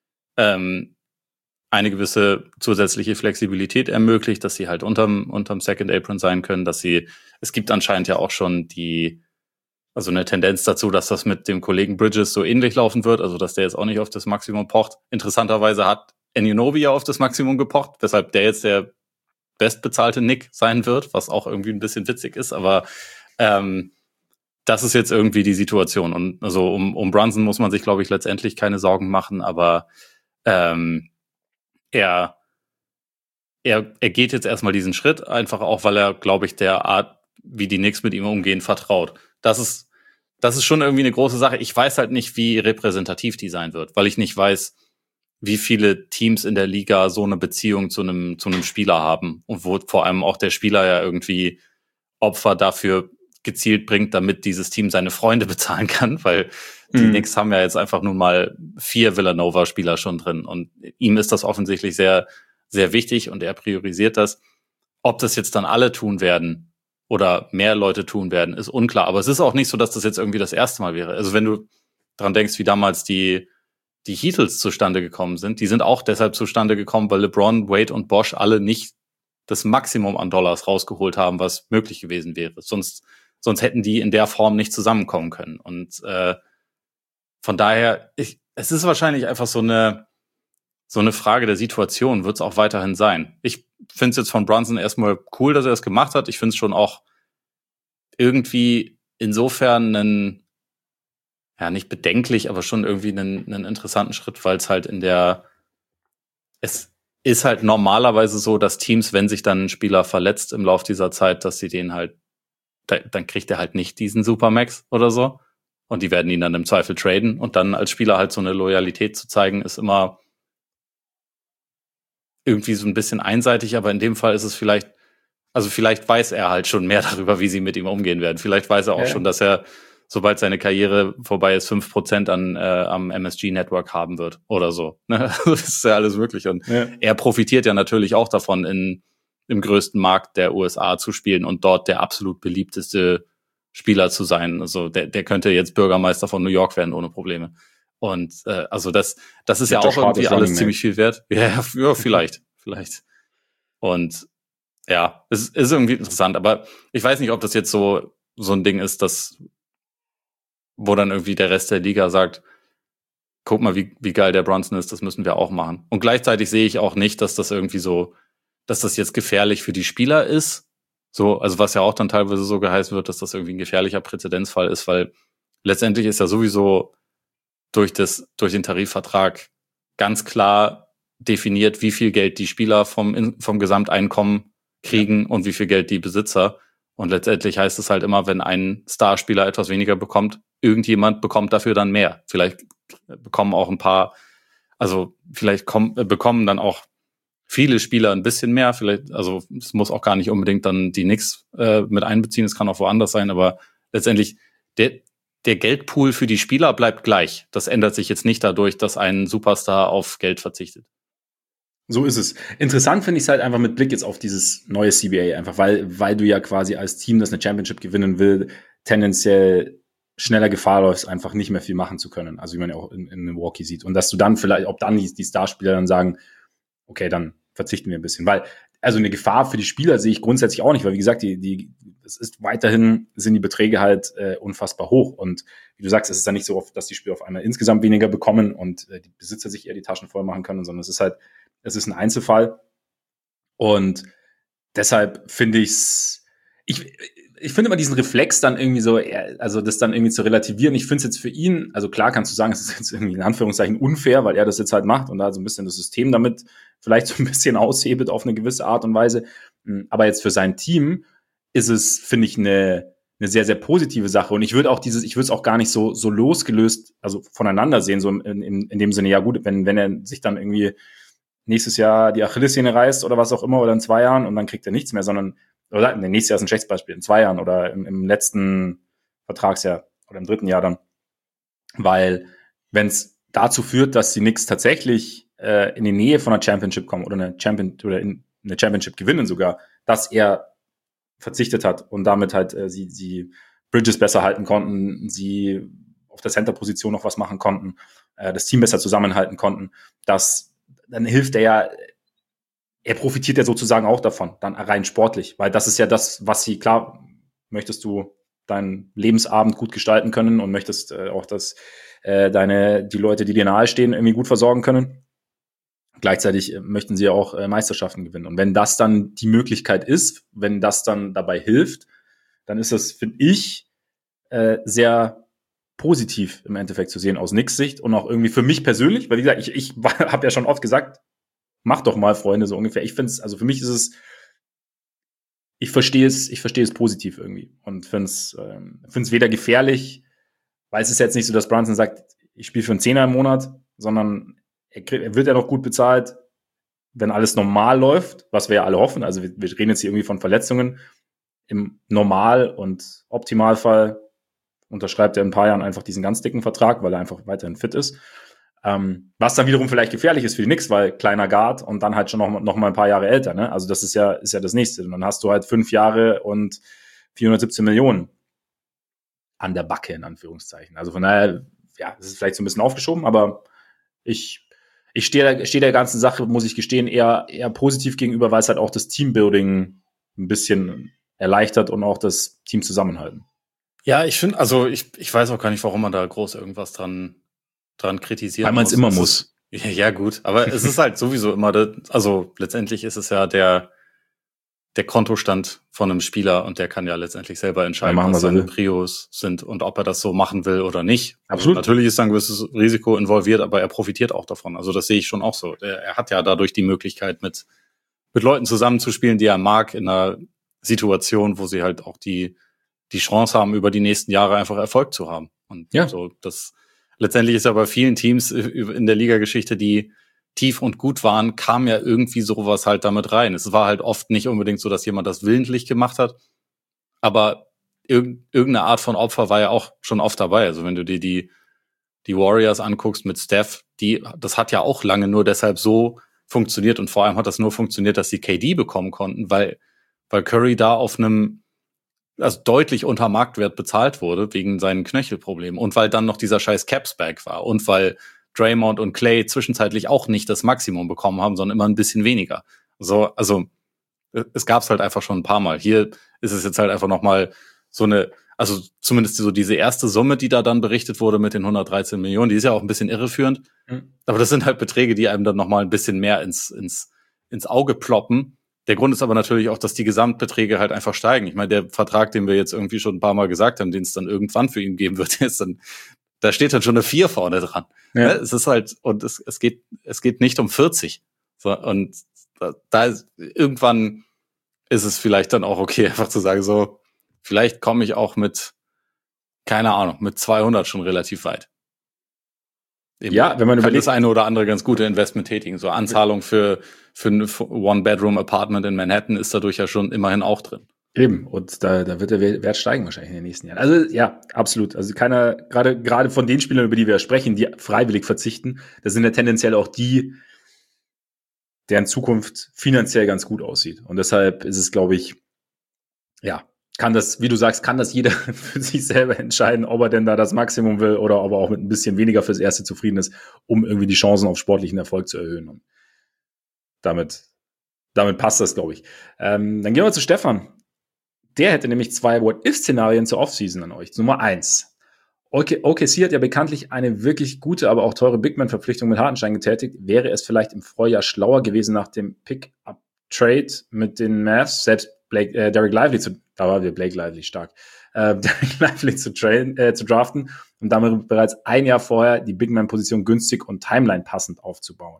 ähm, eine gewisse zusätzliche Flexibilität ermöglicht, dass sie halt unterm, unterm Second Apron sein können, dass sie, es gibt anscheinend ja auch schon die, also eine Tendenz dazu, dass das mit dem Kollegen Bridges so ähnlich laufen wird, also dass der jetzt auch nicht auf das Maximum pocht. Interessanterweise hat Anunoby ja auf das Maximum gepocht, weshalb der jetzt der bestbezahlte Nick sein wird, was auch irgendwie ein bisschen witzig ist, aber ähm, das ist jetzt irgendwie die Situation. Und also um, um Brunson muss man sich, glaube ich, letztendlich keine Sorgen machen, aber ähm, er, er, er geht jetzt erstmal diesen Schritt, einfach auch, weil er, glaube ich, der Art, wie die Knicks mit ihm umgehen, vertraut. Das ist, das ist schon irgendwie eine große Sache. Ich weiß halt nicht, wie repräsentativ die sein wird, weil ich nicht weiß, wie viele Teams in der Liga so eine Beziehung zu einem, zu einem Spieler haben und wo vor allem auch der Spieler ja irgendwie Opfer dafür gezielt bringt, damit dieses Team seine Freunde bezahlen kann, weil die mhm. Knicks haben ja jetzt einfach nun mal vier Villanova-Spieler schon drin und ihm ist das offensichtlich sehr, sehr wichtig und er priorisiert das. Ob das jetzt dann alle tun werden oder mehr Leute tun werden, ist unklar. Aber es ist auch nicht so, dass das jetzt irgendwie das erste Mal wäre. Also wenn du dran denkst, wie damals die die Heatles zustande gekommen sind, die sind auch deshalb zustande gekommen, weil LeBron, Wade und Bosch alle nicht das Maximum an Dollars rausgeholt haben, was möglich gewesen wäre. Sonst sonst hätten die in der Form nicht zusammenkommen können. Und äh, von daher, ich, es ist wahrscheinlich einfach so eine so eine Frage der Situation, wird es auch weiterhin sein. Ich finde es jetzt von Brunson erstmal cool, dass er es gemacht hat. Ich finde es schon auch irgendwie insofern einen, ja nicht bedenklich, aber schon irgendwie einen, einen interessanten Schritt, weil es halt in der, es ist halt normalerweise so, dass Teams, wenn sich dann ein Spieler verletzt im Lauf dieser Zeit, dass sie den halt, da, dann kriegt er halt nicht diesen Supermax oder so. Und die werden ihn dann im Zweifel traden. Und dann als Spieler halt so eine Loyalität zu zeigen, ist immer irgendwie so ein bisschen einseitig, aber in dem Fall ist es vielleicht, also vielleicht weiß er halt schon mehr darüber, wie sie mit ihm umgehen werden. Vielleicht weiß er auch ja. schon, dass er, sobald seine Karriere vorbei ist, fünf Prozent an, äh, am M S G-Network haben wird oder so. Das ist ja alles möglich. Und ja. er profitiert ja natürlich auch davon, in, im größten Markt der U S A zu spielen und dort der absolut beliebteste Spieler zu sein. Also der, der könnte jetzt Bürgermeister von New York werden ohne Probleme. Und äh, also das, das ist ja, ja auch irgendwie alles ziemlich viel wert. Ja, ja vielleicht, vielleicht. Und ja, es ist irgendwie interessant, aber ich weiß nicht, ob das jetzt so so ein Ding ist, dass wo dann irgendwie der Rest der Liga sagt, guck mal, wie wie geil der Brunson ist, das müssen wir auch machen. Und gleichzeitig sehe ich auch nicht, dass das irgendwie so, dass das jetzt gefährlich für die Spieler ist. So, also was ja auch dann teilweise so geheißen wird, dass das irgendwie ein gefährlicher Präzedenzfall ist, weil letztendlich ist ja sowieso durch das, durch den Tarifvertrag ganz klar definiert, wie viel Geld die Spieler vom, vom Gesamteinkommen kriegen ja. und wie viel Geld die Besitzer. Und letztendlich heißt es halt immer, wenn ein Starspieler etwas weniger bekommt, irgendjemand bekommt dafür dann mehr. Vielleicht bekommen auch ein paar, also vielleicht kommen, bekommen dann auch viele Spieler ein bisschen mehr. Vielleicht, also es muss auch gar nicht unbedingt dann die Knicks äh, mit einbeziehen, es kann auch woanders sein, aber letztendlich der Der Geldpool für die Spieler bleibt gleich. Das ändert sich jetzt nicht dadurch, dass ein Superstar auf Geld verzichtet. So ist es. Interessant finde ich es halt einfach mit Blick jetzt auf dieses neue C B A, einfach weil, weil du ja quasi als Team, das eine Championship gewinnen will, tendenziell schneller Gefahr läufst, einfach nicht mehr viel machen zu können. Also wie man ja auch in, in Milwaukee sieht. Und dass du dann vielleicht, ob dann die, die Starspieler dann sagen, okay, dann verzichten wir ein bisschen. Weil, also eine Gefahr für die Spieler sehe ich grundsätzlich auch nicht, weil wie gesagt, die, die, es ist weiterhin, sind die Beträge halt äh, unfassbar hoch. Und wie du sagst, es ist dann nicht so oft, dass die Spieler auf einmal insgesamt weniger bekommen und äh, die Besitzer sich eher die Taschen voll machen können, sondern es ist halt, es ist ein Einzelfall. Und deshalb finde ich's, ich, ich finde immer diesen Reflex dann irgendwie so, also das dann irgendwie zu relativieren. Ich finde es jetzt für ihn, also klar kannst du sagen, es ist jetzt irgendwie in Anführungszeichen unfair, weil er das jetzt halt macht und da so ein bisschen das System damit vielleicht so ein bisschen aushebelt auf eine gewisse Art und Weise. Aber jetzt für sein Team ist es, finde ich, eine, eine sehr, sehr positive Sache. Und ich würde auch dieses, ich würde es auch gar nicht so, so losgelöst, also voneinander sehen, so in, in, in dem Sinne, ja gut, wenn, wenn er sich dann irgendwie nächstes Jahr die Achillessehne reißt oder was auch immer oder in zwei Jahren und dann kriegt er nichts mehr, sondern, oder nächstes Jahr ist ein schlechtes Beispiel, in zwei Jahren oder im, im letzten, Vertragsjahr oder im dritten Jahr dann. Weil wenn es dazu führt, dass die Knicks tatsächlich äh, in die Nähe von einer Championship kommen oder eine Champion oder in eine Championship gewinnen sogar, dass er verzichtet hat und damit halt äh, sie, sie Bridges besser halten konnten, sie auf der Center-Position noch was machen konnten, äh, das Team besser zusammenhalten konnten, das, dann hilft er ja, er profitiert ja sozusagen auch davon, dann rein sportlich, weil das ist ja das, was sie, klar, möchtest du deinen Lebensabend gut gestalten können und möchtest äh, auch, dass äh, deine, die Leute, die dir nahestehen, irgendwie gut versorgen können. Gleichzeitig äh, möchten sie auch äh, Meisterschaften gewinnen. Und wenn das dann die Möglichkeit ist, wenn das dann dabei hilft, dann ist das, finde ich, äh, sehr positiv im Endeffekt zu sehen aus Knicks Sicht und auch irgendwie für mich persönlich, weil wie gesagt, ich, ich habe ja schon oft gesagt, mach doch mal, Freunde, so ungefähr. Ich finde es, also für mich ist es, ich verstehe es, ich verstehe es positiv irgendwie und finde es, ähm, finde es weder gefährlich, weil es ist jetzt nicht so, dass Brunson sagt, ich spiele für einen Zehner im Monat, sondern er, krieg, er wird ja noch gut bezahlt, wenn alles normal läuft, was wir ja alle hoffen. Also wir, wir reden jetzt hier irgendwie von Verletzungen. Im Normal- und Optimalfall unterschreibt er in ein paar Jahren einfach diesen ganz dicken Vertrag, weil er einfach weiterhin fit ist. Ähm, was dann wiederum vielleicht gefährlich ist für die Knicks, weil kleiner Guard und dann halt schon noch, noch mal ein paar Jahre älter. Ne? Also das ist ja, ist ja das Nächste. Und dann hast du halt fünf Jahre und vierhundertsiebzehn Millionen an der Backe, in Anführungszeichen. Also von daher, ja, das ist vielleicht so ein bisschen aufgeschoben, aber ich, ich stehe der, stehe der ganzen Sache, muss ich gestehen, eher, eher positiv gegenüber, weil es halt auch das Teambuilding ein bisschen erleichtert und auch das Team zusammenhalten. Ja, ich finde, also ich, ich weiß auch gar nicht, warum man da groß irgendwas dran, dran kritisieren muss. Weil man es immer muss. Ist, ja, ja, gut, aber es ist halt sowieso immer, das, also letztendlich ist es ja der, der Kontostand von einem Spieler und der kann ja letztendlich selber entscheiden, ja, was seine will. Prios sind und ob er das so machen will oder nicht. Absolut. Also natürlich ist da ein gewisses Risiko involviert, aber er profitiert auch davon. Also das sehe ich schon auch so. Er, er hat ja dadurch die Möglichkeit, mit, mit Leuten zusammenzuspielen, die er mag, in einer Situation, wo sie halt auch die, die Chance haben, über die nächsten Jahre einfach Erfolg zu haben. Und ja. so, das letztendlich ist ja bei vielen Teams in der Liga-Geschichte, die tief und gut waren, kam ja irgendwie sowas halt damit rein. Es war halt oft nicht unbedingt so, dass jemand das willentlich gemacht hat, aber irg- irgendeine Art von Opfer war ja auch schon oft dabei. Also wenn du dir die, die Warriors anguckst mit Steph, die, das hat ja auch lange nur deshalb so funktioniert und vor allem hat das nur funktioniert, dass sie K D bekommen konnten, weil, weil Curry da auf einem, also deutlich unter Marktwert bezahlt wurde wegen seinen Knöchelproblemen und weil dann noch dieser scheiß Caps-Back war und weil Draymond und Clay zwischenzeitlich auch nicht das Maximum bekommen haben, sondern immer ein bisschen weniger. So, also es gab's halt einfach schon ein paar Mal. Hier ist es jetzt halt einfach noch mal so eine, also zumindest so diese erste Summe, die da dann berichtet wurde mit den hundertdreizehn Millionen, die ist ja auch ein bisschen irreführend. Mhm. Aber das sind halt Beträge, die einem dann noch mal ein bisschen mehr ins ins ins Auge ploppen. Der Grund ist aber natürlich auch, dass die Gesamtbeträge halt einfach steigen. Ich meine, der Vertrag, den wir jetzt irgendwie schon ein paar Mal gesagt haben, den es dann irgendwann für ihn geben wird, ist dann, da steht dann schon eine vier vorne dran. Ja. Es ist halt, und es, es geht, es geht nicht um vierzig. So, und da ist, irgendwann ist es vielleicht dann auch okay, einfach zu sagen, so, vielleicht komme ich auch mit, keine Ahnung, mit zweihundert schon relativ weit. Eben ja, wenn man kann überlegt, das eine oder andere ganz gute Investment tätigen. So Anzahlung für, für ein One-Bedroom-Apartment in Manhattan ist dadurch ja schon immerhin auch drin. Eben, und da, da wird der Wert steigen wahrscheinlich in den nächsten Jahren. Also ja, absolut. Also keiner, gerade gerade von den Spielern, über die wir sprechen, die freiwillig verzichten, das sind ja tendenziell auch die, deren Zukunft finanziell ganz gut aussieht. Und deshalb ist es, glaube ich, ja, kann das, wie du sagst, kann das jeder für sich selber entscheiden, ob er denn da das Maximum will oder ob er auch mit ein bisschen weniger fürs Erste zufrieden ist, um irgendwie die Chancen auf sportlichen Erfolg zu erhöhen. Und damit, damit passt das, glaube ich. Ähm, dann gehen wir zu Stefan. Der hätte nämlich zwei What-If-Szenarien zur Offseason an euch. Nummer eins. O K C hat ja bekanntlich eine wirklich gute, aber auch teure Bigman-Verpflichtung mit Hartenstein getätigt. Wäre es vielleicht im Vorjahr schlauer gewesen, nach dem Pick-Up-Trade mit den Mavs, selbst Blake, äh, Derek Lively zu, da war wir Blake Lively stark, äh, Derek Lively zu, traden, äh, zu draften und damit bereits ein Jahr vorher die Bigman-Position günstig und Timeline passend aufzubauen.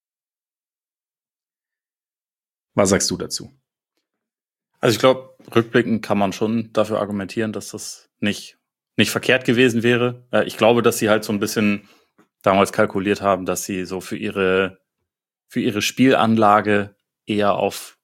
Was sagst du dazu? Also ich glaube, rückblickend kann man schon dafür argumentieren, dass das nicht, nicht verkehrt gewesen wäre. Ich glaube, dass sie halt so ein bisschen damals kalkuliert haben, dass sie so für ihre, für ihre Spielanlage eher auf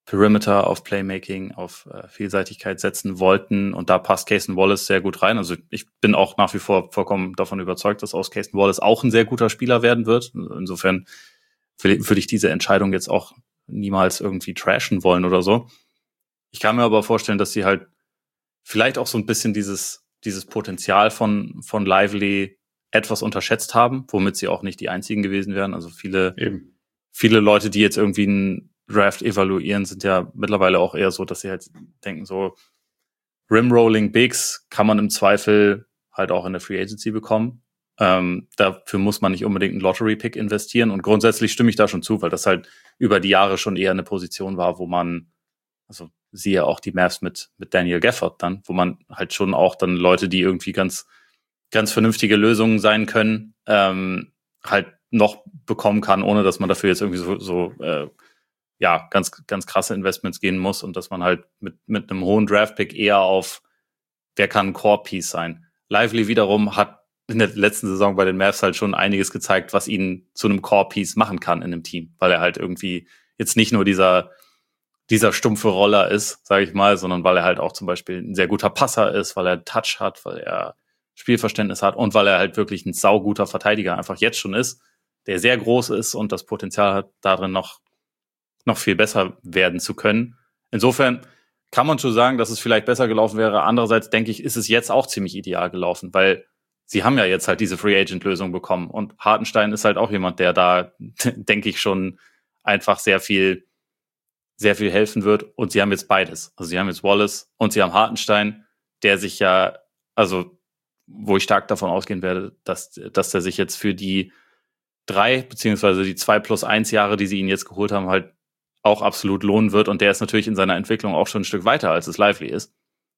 Perimeter, auf Playmaking, auf äh, Vielseitigkeit setzen wollten. Und da passt Cason Wallace sehr gut rein. Also ich bin auch nach wie vor vollkommen davon überzeugt, dass aus Cason Wallace auch ein sehr guter Spieler werden wird. Insofern würde ich diese Entscheidung jetzt auch niemals irgendwie trashen wollen oder so. Ich kann mir aber vorstellen, dass sie halt vielleicht auch so ein bisschen dieses, dieses Potenzial von, von Lively etwas unterschätzt haben, womit sie auch nicht die einzigen gewesen wären. Also viele, Eben. viele Leute, die jetzt irgendwie einen Draft evaluieren, sind ja mittlerweile auch eher so, dass sie halt denken, so Rim-Rolling Bigs kann man im Zweifel halt auch in der Free Agency bekommen. Ähm, dafür muss man nicht unbedingt einen Lottery-Pick investieren. Und grundsätzlich stimme ich da schon zu, weil das halt über die Jahre schon eher eine Position war, wo man, also siehe auch die Mavs mit, mit Daniel Gafford dann, wo man halt schon auch dann Leute, die irgendwie ganz, ganz vernünftige Lösungen sein können, ähm, halt noch bekommen kann, ohne dass man dafür jetzt irgendwie so, so äh, ja, ganz, ganz krasse Investments gehen muss und dass man halt mit, mit einem hohen Draft-Pick eher auf, wer kann ein Core-Piece sein. Lively wiederum hat in der letzten Saison bei den Mavs halt schon einiges gezeigt, was ihn zu einem Core-Piece machen kann in einem Team, weil er halt irgendwie jetzt nicht nur dieser, dieser stumpfe Roller ist, sage ich mal, sondern weil er halt auch zum Beispiel ein sehr guter Passer ist, weil er Touch hat, weil er Spielverständnis hat und weil er halt wirklich ein sauguter Verteidiger einfach jetzt schon ist, der sehr groß ist und das Potenzial hat, darin noch noch viel besser werden zu können. Insofern kann man schon sagen, dass es vielleicht besser gelaufen wäre. Andererseits denke ich, ist es jetzt auch ziemlich ideal gelaufen, weil sie haben ja jetzt halt diese Free-Agent-Lösung bekommen. Und Hartenstein ist halt auch jemand, der da, denke ich, schon einfach sehr viel, sehr viel helfen wird. Und sie haben jetzt beides. Also sie haben jetzt Wallace und sie haben Hartenstein, der sich ja, also wo ich stark davon ausgehen werde, dass, dass der sich jetzt für die drei beziehungsweise die zwei plus eins Jahre, die sie ihn jetzt geholt haben, halt auch absolut lohnen wird. Und der ist natürlich in seiner Entwicklung auch schon ein Stück weiter, als es Lively ist.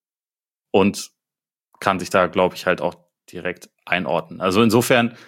Und kann sich da, glaube ich, halt auch direkt einordnen. Also insofern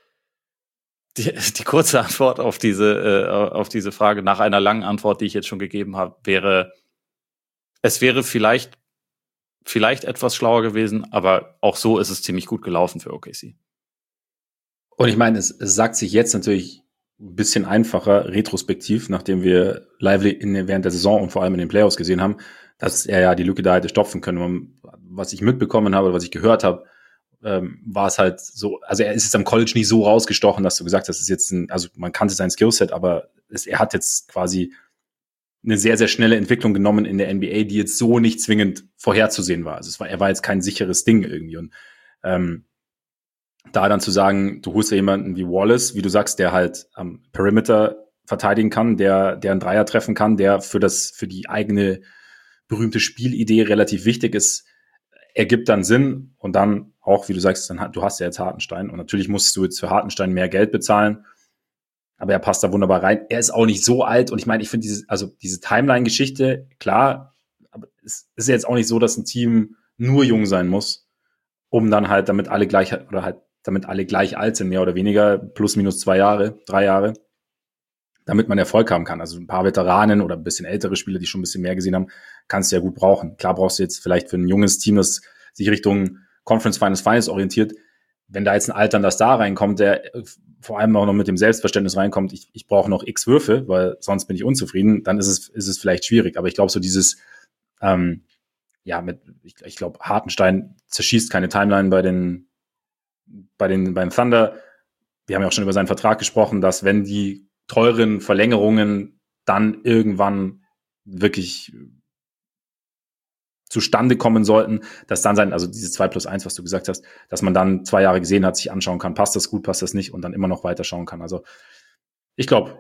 die, die kurze Antwort auf diese, äh, auf diese Frage nach einer langen Antwort, die ich jetzt schon gegeben habe, wäre, es wäre vielleicht, vielleicht etwas schlauer gewesen, aber auch so ist es ziemlich gut gelaufen für O K C. Und ich meine, es, es sagt sich jetzt natürlich ein bisschen einfacher, retrospektiv, nachdem wir Lively in, während der Saison und vor allem in den Playoffs gesehen haben, dass er ja die Lücke da hätte stopfen können. Und was ich mitbekommen habe, was ich gehört habe, ähm, war es halt so, also er ist jetzt am College nicht so rausgestochen, dass du gesagt hast, das ist jetzt ein, also man kannte sein Skillset, aber es, er hat jetzt quasi eine sehr, sehr schnelle Entwicklung genommen in der N B A, die jetzt so nicht zwingend vorherzusehen war. Also es war, er war jetzt kein sicheres Ding irgendwie. Und ähm, da dann zu sagen, du holst ja jemanden wie Wallace, wie du sagst, der halt am Perimeter verteidigen kann, der, der einen Dreier treffen kann, der für das, für die eigene berühmte Spielidee relativ wichtig ist, ergibt dann Sinn. Und dann auch, wie du sagst, dann, du hast ja jetzt Hartenstein und natürlich musst du jetzt für Hartenstein mehr Geld bezahlen, aber er passt da wunderbar rein. Er ist auch nicht so alt und ich meine, ich finde diese, also diese Timeline-Geschichte, klar, aber es ist jetzt auch nicht so, dass ein Team nur jung sein muss, um dann halt, damit alle gleich, oder halt damit alle gleich alt sind, mehr oder weniger, plus minus zwei Jahre, drei Jahre, damit man Erfolg haben kann. Also ein paar Veteranen oder ein bisschen ältere Spieler, die schon ein bisschen mehr gesehen haben, kannst du ja gut brauchen. Klar brauchst du jetzt vielleicht für ein junges Team, das sich Richtung Conference Finals Finals orientiert, wenn da jetzt ein alternder Star reinkommt, der vor allem auch noch mit dem Selbstverständnis reinkommt, ich, ich brauche noch x Würfe, weil sonst bin ich unzufrieden, dann ist es, ist es vielleicht schwierig. Aber ich glaube, so dieses, ähm, ja, mit, ich, ich glaube, Hartenstein zerschießt keine Timeline bei den bei den beim Thunder. Wir haben ja auch schon über seinen Vertrag gesprochen, dass wenn die teuren Verlängerungen dann irgendwann wirklich zustande kommen sollten, dass dann sein, also diese zwei plus eins, was du gesagt hast, dass man dann zwei Jahre gesehen hat, sich anschauen kann, passt das gut, passt das nicht und dann immer noch weiter schauen kann. Also ich glaube,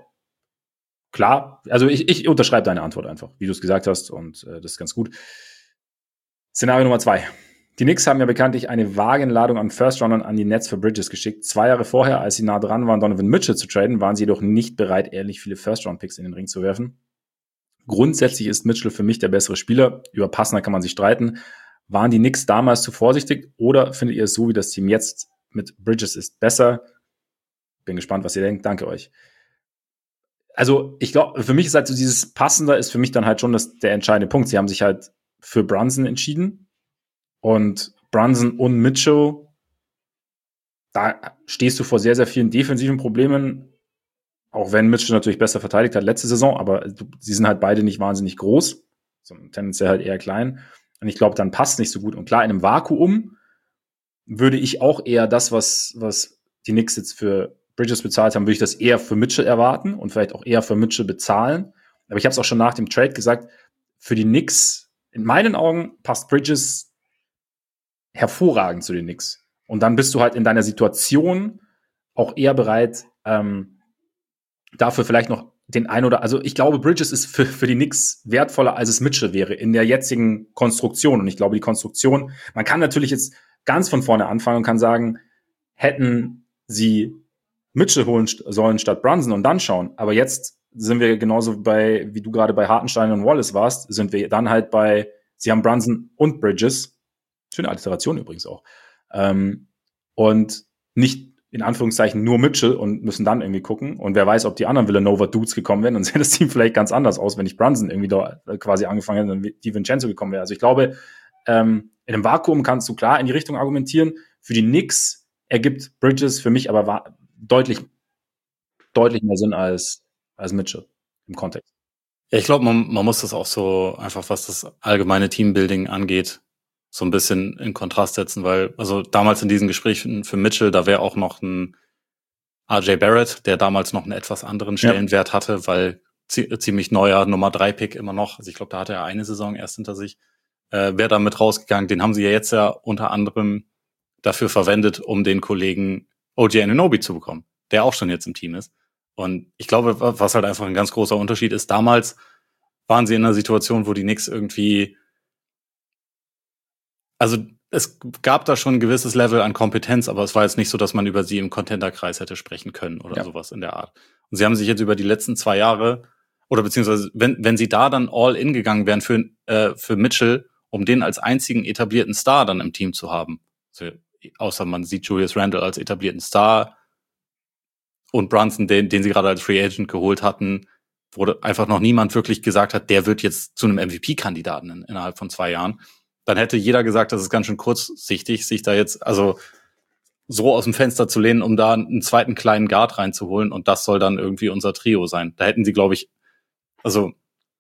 klar, also ich, ich unterschreibe deine Antwort einfach, wie du es gesagt hast und äh, das ist ganz gut. Szenario Nummer zwei. Die Knicks haben ja bekanntlich eine Wagenladung an First-Roundern an die Nets für Bridges geschickt. Zwei Jahre vorher, als sie nah dran waren, Donovan Mitchell zu traden, waren sie jedoch nicht bereit, ehrlich viele First-Round-Picks in den Ring zu werfen. Grundsätzlich ist Mitchell für mich der bessere Spieler. Über Passner kann man sich streiten. Waren die Knicks damals zu vorsichtig oder findet ihr es so, wie das Team jetzt mit Bridges ist, besser? Bin gespannt, was ihr denkt. Danke euch. Also ich glaube, für mich ist halt so dieses Passender ist für mich dann halt schon das, der entscheidende Punkt. Sie haben sich halt für Brunson entschieden. Und Brunson und Mitchell, da stehst du vor sehr, sehr vielen defensiven Problemen. Auch wenn Mitchell natürlich besser verteidigt hat letzte Saison, aber sie sind halt beide nicht wahnsinnig groß, sondern tendenziell halt eher klein. Und ich glaube, dann passt nicht so gut. Und klar, in einem Vakuum würde ich auch eher das, was, was die Knicks jetzt für Bridges bezahlt haben, würde ich das eher für Mitchell erwarten und vielleicht auch eher für Mitchell bezahlen. Aber ich habe es auch schon nach dem Trade gesagt, für die Knicks, in meinen Augen, passt Bridges hervorragend zu den Knicks. Und dann bist du halt in deiner Situation auch eher bereit, ähm, dafür vielleicht noch den ein oder, also ich glaube, Bridges ist für, für die Knicks wertvoller, als es Mitchell wäre in der jetzigen Konstruktion. Und ich glaube, die Konstruktion, man kann natürlich jetzt ganz von vorne anfangen und kann sagen, hätten sie Mitchell holen sollen statt Brunson und dann schauen. Aber jetzt sind wir genauso bei, wie du gerade bei Hartenstein und Wallace warst, sind wir dann halt bei, sie haben Brunson und Bridges. Schöne Alliteration übrigens auch. Ähm, und nicht in Anführungszeichen nur Mitchell und müssen dann irgendwie gucken. Und wer weiß, ob die anderen Villanova-Dudes gekommen wären, dann sähe das Team vielleicht ganz anders aus, wenn nicht Brunson irgendwie da quasi angefangen hätte und die Vincenzo gekommen wäre. Also ich glaube, ähm, in einem Vakuum kannst du klar in die Richtung argumentieren. Für die Knicks ergibt Bridges für mich aber wa- deutlich, deutlich mehr Sinn als, als Mitchell im Kontext. Ja, ich glaube, man, man muss das auch so einfach, was das allgemeine Teambuilding angeht, so ein bisschen in Kontrast setzen, weil, also damals in diesen Gesprächen für Mitchell, da wäre auch noch ein R J Barrett, der damals noch einen etwas anderen Stellenwert ja. hatte, weil zie- ziemlich neuer Nummer drei Pick immer noch, also ich glaube, da hatte er eine Saison erst hinter sich, äh, wäre damit rausgegangen. Den haben sie ja jetzt ja unter anderem dafür verwendet, um den Kollegen O G Anunoby zu bekommen, der auch schon jetzt im Team ist. Und ich glaube, was halt einfach ein ganz großer Unterschied ist, damals waren sie in einer Situation, wo die Knicks irgendwie, also es gab da schon ein gewisses Level an Kompetenz, aber es war jetzt nicht so, dass man über sie im Contenderkreis hätte sprechen können oder ja. sowas in der Art. Und sie haben sich jetzt über die letzten zwei Jahre, oder beziehungsweise wenn wenn sie da dann all in gegangen wären für äh, für Mitchell, um den als einzigen etablierten Star dann im Team zu haben, also, außer man sieht Julius Randle als etablierten Star und Brunson, den den sie gerade als Free Agent geholt hatten, wo einfach noch niemand wirklich gesagt hat, der wird jetzt zu einem M V P-Kandidaten in, innerhalb von zwei Jahren. Dann hätte jeder gesagt, das ist ganz schön kurzsichtig, sich da jetzt also so aus dem Fenster zu lehnen, um da einen zweiten kleinen Guard reinzuholen und das soll dann irgendwie unser Trio sein. Da hätten sie, glaube ich, also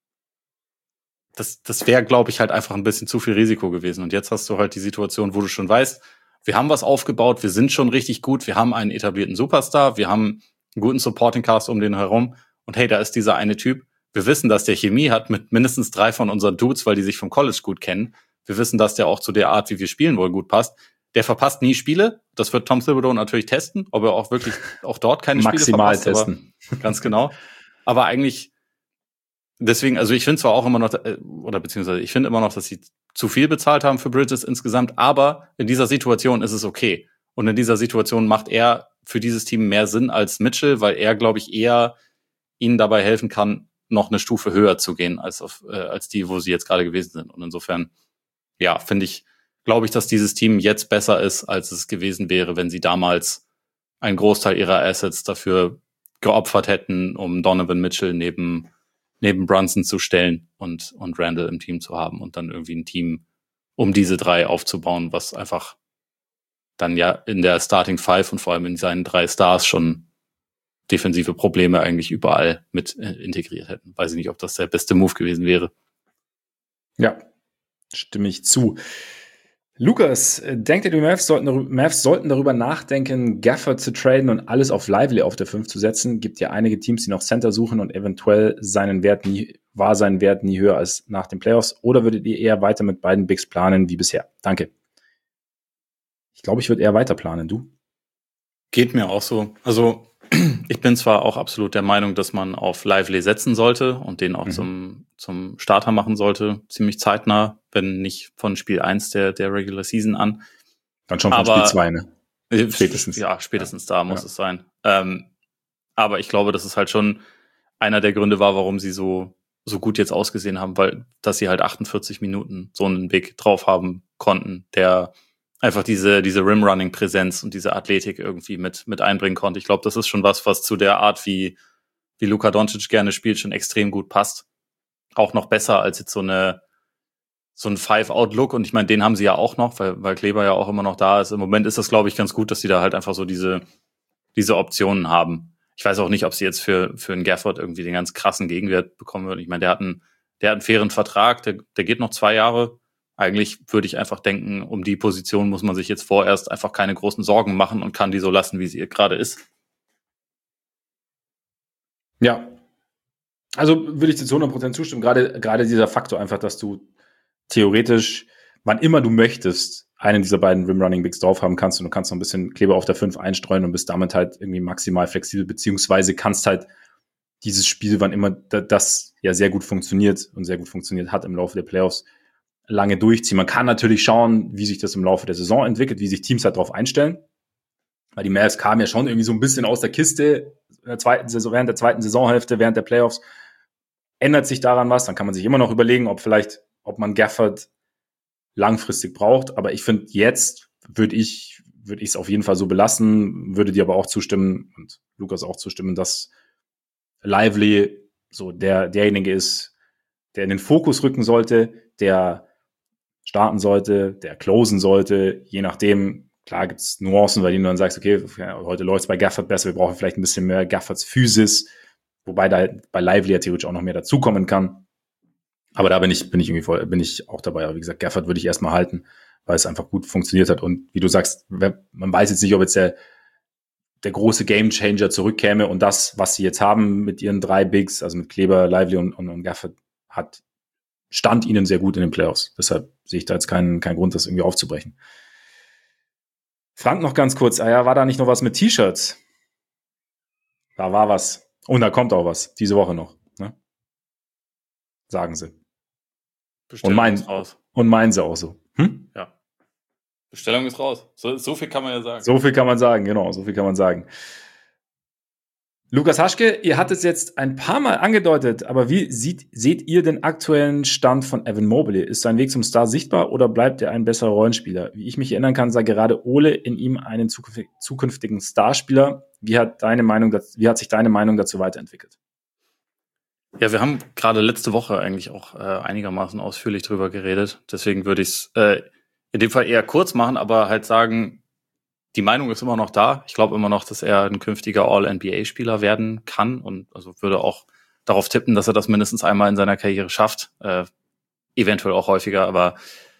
das das wäre, glaube ich, halt einfach ein bisschen zu viel Risiko gewesen. Und jetzt hast du halt die Situation, wo du schon weißt, wir haben was aufgebaut, wir sind schon richtig gut, wir haben einen etablierten Superstar, wir haben einen guten Supporting Cast um den herum und hey, da ist dieser eine Typ. Wir wissen, dass der Chemie hat mit mindestens drei von unseren Dudes, weil die sich vom College gut kennen. Wir wissen, dass der auch zu der Art, wie wir spielen wollen, gut passt. Der verpasst nie Spiele. Das wird Tom Thibodeau natürlich testen, ob er auch wirklich auch dort keine Maximal Spiele verpasst. Testen. Aber, ganz genau. Aber eigentlich, deswegen, also ich finde zwar auch immer noch, oder beziehungsweise ich finde immer noch, dass sie zu viel bezahlt haben für Bridges insgesamt, aber in dieser Situation ist es okay. Und in dieser Situation macht er für dieses Team mehr Sinn als Mitchell, weil er, glaube ich, eher ihnen dabei helfen kann, noch eine Stufe höher zu gehen als auf, äh, als die, wo sie jetzt gerade gewesen sind. Und insofern, ja, finde ich, glaube ich, dass dieses Team jetzt besser ist, als es gewesen wäre, wenn sie damals einen Großteil ihrer Assets dafür geopfert hätten, um Donovan Mitchell neben neben Brunson zu stellen und und Randle im Team zu haben und dann irgendwie ein Team um diese drei aufzubauen, was einfach dann ja in der Starting Five und vor allem in seinen drei Stars schon defensive Probleme eigentlich überall mit integriert hätten. Weiß ich nicht, ob das der beste Move gewesen wäre. Ja, stimme ich zu. Lukas, denkt ihr, die Mavs sollten, Mavs sollten darüber nachdenken, Gafford zu traden und alles auf Lively auf der fünf zu setzen? Gibt ja einige Teams, die noch Center suchen und eventuell seinen Wert nie, war sein Wert nie höher als nach den Playoffs? Oder würdet ihr eher weiter mit beiden Bigs planen wie bisher? Danke. Ich glaube, ich würde eher weiter planen. Du? Geht mir auch so. Also ich bin zwar auch absolut der Meinung, dass man auf Lively setzen sollte und den auch mhm. zum zum Starter machen sollte, ziemlich zeitnah, wenn nicht von Spiel eins der der Regular Season an. Dann schon von aber, Spiel zwei, ne? Spätestens. Ja, spätestens ja. da muss ja. es sein. Ähm, aber ich glaube, dass es halt schon einer der Gründe war, warum sie so so gut jetzt ausgesehen haben, weil dass sie halt achtundvierzig Minuten so einen Big drauf haben konnten, der einfach diese diese Rim-Running-Präsenz und diese Athletik irgendwie mit mit einbringen konnte. Ich glaube, das ist schon was, was zu der Art, wie wie Luka Doncic gerne spielt, schon extrem gut passt. Auch noch besser als jetzt so eine so ein Five-Out-Look. Und ich meine, den haben sie ja auch noch, weil weil Kleber ja auch immer noch da ist. Im Moment ist das, glaube ich, ganz gut, dass sie da halt einfach so diese diese Optionen haben. ich weiß auch nicht, ob sie jetzt für, für einen Gafford irgendwie den ganz krassen Gegenwert bekommen würden. Ich meine, der hat einen, der hat einen fairen Vertrag, der, der geht noch zwei Jahre. Eigentlich würde ich einfach denken, um die Position muss man sich jetzt vorerst einfach keine großen Sorgen machen und kann die so lassen, wie sie gerade ist. Ja, also würde ich dir zu hundert Prozent zustimmen. Gerade, gerade dieser Faktor einfach, dass du theoretisch, wann immer du möchtest, einen dieser beiden Rim-Running-Bigs drauf haben kannst und du kannst noch ein bisschen Kleber auf der fünf einstreuen und bist damit halt irgendwie maximal flexibel, beziehungsweise kannst halt dieses Spiel, wann immer das ja sehr gut funktioniert und sehr gut funktioniert hat im Laufe der Playoffs, lange durchziehen. Man kann natürlich schauen, wie sich das im Laufe der Saison entwickelt, wie sich Teams halt drauf einstellen. Weil die Mavs kamen ja schon irgendwie so ein bisschen aus der Kiste in der zweiten Saison, während der zweiten Saisonhälfte, während der Playoffs. Ändert sich daran was, dann kann man sich immer noch überlegen, ob vielleicht, ob man Gafford langfristig braucht. Aber ich finde, jetzt würde ich würde ich es auf jeden Fall so belassen, würde dir aber auch zustimmen und Lukas auch zustimmen, dass Lively so der derjenige ist, der in den Fokus rücken sollte, der starten sollte, der closen sollte, je nachdem. Klar gibt es Nuancen, weil du dann sagst, okay, heute läuft es bei Gafford besser, wir brauchen vielleicht ein bisschen mehr Gaffords Physis, wobei da bei Lively ja theoretisch auch noch mehr dazukommen kann. Aber da bin ich, bin ich irgendwie voll, bin ich auch dabei. Aber wie gesagt, Gafford würde ich erstmal halten, weil es einfach gut funktioniert hat. Und wie du sagst, man weiß jetzt nicht, ob jetzt der, der große Gamechanger zurückkäme und das, was sie jetzt haben mit ihren drei Bigs, also mit Kleber, Lively und, und, und Gafford, hat, stand ihnen sehr gut in den Playoffs. Deshalb sehe ich da jetzt keinen, keinen Grund, das irgendwie aufzubrechen. Frank noch ganz kurz, ah ja, war da nicht noch was mit T-Shirts? Da war was. Und da kommt auch was, diese Woche noch, ne? Sagen sie. Bestellung und, mein, ist raus. Und meinen sie auch so. Hm? Ja. Bestellung ist raus. So, so viel kann man ja sagen. So viel kann man sagen, genau, so viel kann man sagen. Lukas Haschke, ihr hattet es jetzt ein paar Mal angedeutet, aber wie sieht, seht ihr den aktuellen Stand von Evan Mobley? Ist sein Weg zum Star sichtbar oder bleibt er ein besserer Rollenspieler? Wie ich mich erinnern kann, sah gerade Ole in ihm einen zukünftigen Starspieler. Wie hat deine Meinung, wie hat sich deine Meinung dazu weiterentwickelt? Ja, wir haben gerade letzte Woche eigentlich auch äh, einigermaßen ausführlich drüber geredet. Deswegen würde ich es äh, in dem Fall eher kurz machen, aber halt sagen, die Meinung ist immer noch da. Ich glaube immer noch, dass er ein künftiger All-N B A-Spieler werden kann und also würde auch darauf tippen, dass er das mindestens einmal in seiner Karriere schafft. Äh, eventuell auch häufiger, aber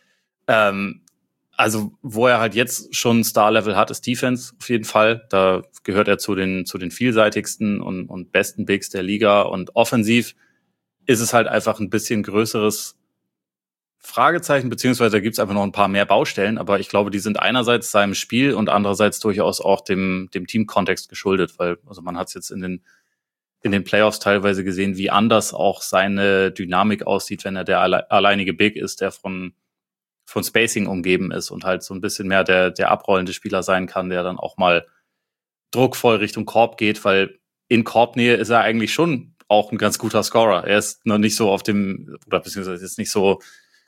ähm, also wo er halt jetzt schon Star-Level hat, ist Defense auf jeden Fall. Da gehört er zu den zu den vielseitigsten und, und besten Bigs der Liga. Und offensiv ist es halt einfach ein bisschen größeres Fragezeichen, beziehungsweise da gibt es einfach noch ein paar mehr Baustellen, aber ich glaube, die sind einerseits seinem Spiel und andererseits durchaus auch dem dem Teamkontext geschuldet, weil also man hat es jetzt in den in den Playoffs teilweise gesehen, wie anders auch seine Dynamik aussieht, wenn er der alle, alleinige Big ist, der von von Spacing umgeben ist und halt so ein bisschen mehr der der abrollende Spieler sein kann, der dann auch mal druckvoll Richtung Korb geht, weil in Korbnähe ist er eigentlich schon auch ein ganz guter Scorer. Er ist noch nicht so auf dem, oder beziehungsweise ist nicht so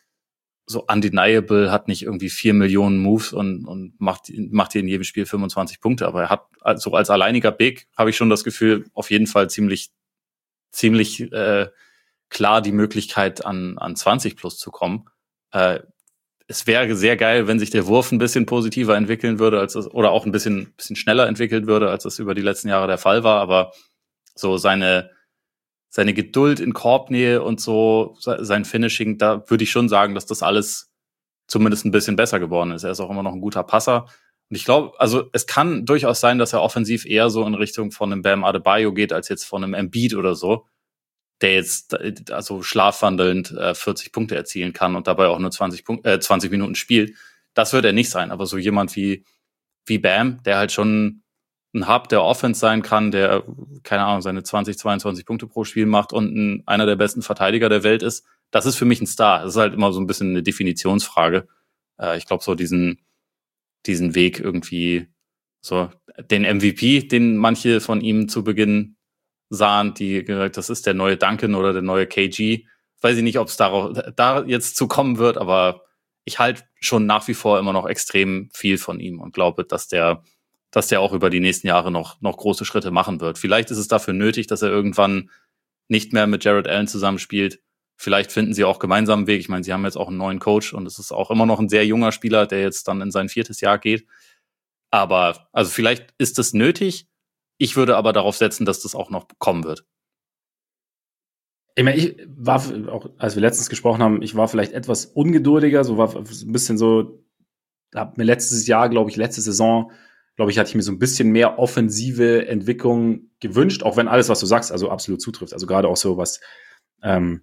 so undeniable, hat nicht irgendwie vier Millionen Moves und, und macht, macht hier in jedem Spiel fünfundzwanzig Punkte, aber er hat so also als alleiniger Big, habe ich schon das Gefühl, auf jeden Fall ziemlich ziemlich äh, klar die Möglichkeit, an an zwanzig plus zu kommen. Äh, es wäre sehr geil, wenn sich der Wurf ein bisschen positiver entwickeln würde, als es, oder auch ein bisschen bisschen schneller entwickelt würde, als das über die letzten Jahre der Fall war, aber so seine seine Geduld in Korbnähe und so, sein Finishing, da würde ich schon sagen, dass das alles zumindest ein bisschen besser geworden ist. Er ist auch immer noch ein guter Passer. Und ich glaube, also es kann durchaus sein, dass er offensiv eher so in Richtung von einem Bam Adebayo geht, als jetzt von einem Embiid oder so, der jetzt also schlafwandelnd äh, vierzig Punkte erzielen kann und dabei auch nur zwanzig, Punk- äh, zwanzig Minuten spielt. Das wird er nicht sein. Aber so jemand wie, wie Bam, der halt schon ein Hub der Offense sein kann, der, keine Ahnung, seine zwanzig, zweiundzwanzig Punkte pro Spiel macht und ein, einer der besten Verteidiger der Welt ist, das ist für mich ein Star. Das ist halt immer so ein bisschen eine Definitionsfrage. Äh, ich glaube, so diesen, diesen Weg irgendwie, so den M V P, den manche von ihm zu Beginn sahen, die gesagt, das ist der neue Duncan oder der neue K G. Weiß ich nicht, ob es darauf, da jetzt zu kommen wird, aber ich halte schon nach wie vor immer noch extrem viel von ihm und glaube, dass der dass der auch über die nächsten Jahre noch noch große Schritte machen wird. Vielleicht ist es dafür nötig, dass er irgendwann nicht mehr mit Jared Allen zusammenspielt. Vielleicht finden sie auch gemeinsam einen Weg. Ich meine, sie haben jetzt auch einen neuen Coach und es ist auch immer noch ein sehr junger Spieler, der jetzt dann in sein viertes Jahr geht. Aber also vielleicht ist es nötig. Ich würde aber darauf setzen, dass das auch noch kommen wird. Ich meine, ich war, auch als wir letztens gesprochen haben, ich war vielleicht etwas ungeduldiger, so war ein bisschen so, hab mir letztes Jahr, glaube ich, letzte Saison, glaube ich, hatte ich mir so ein bisschen mehr offensive Entwicklung gewünscht, auch wenn alles, was du sagst, also absolut zutrifft. Also gerade auch so, was ähm,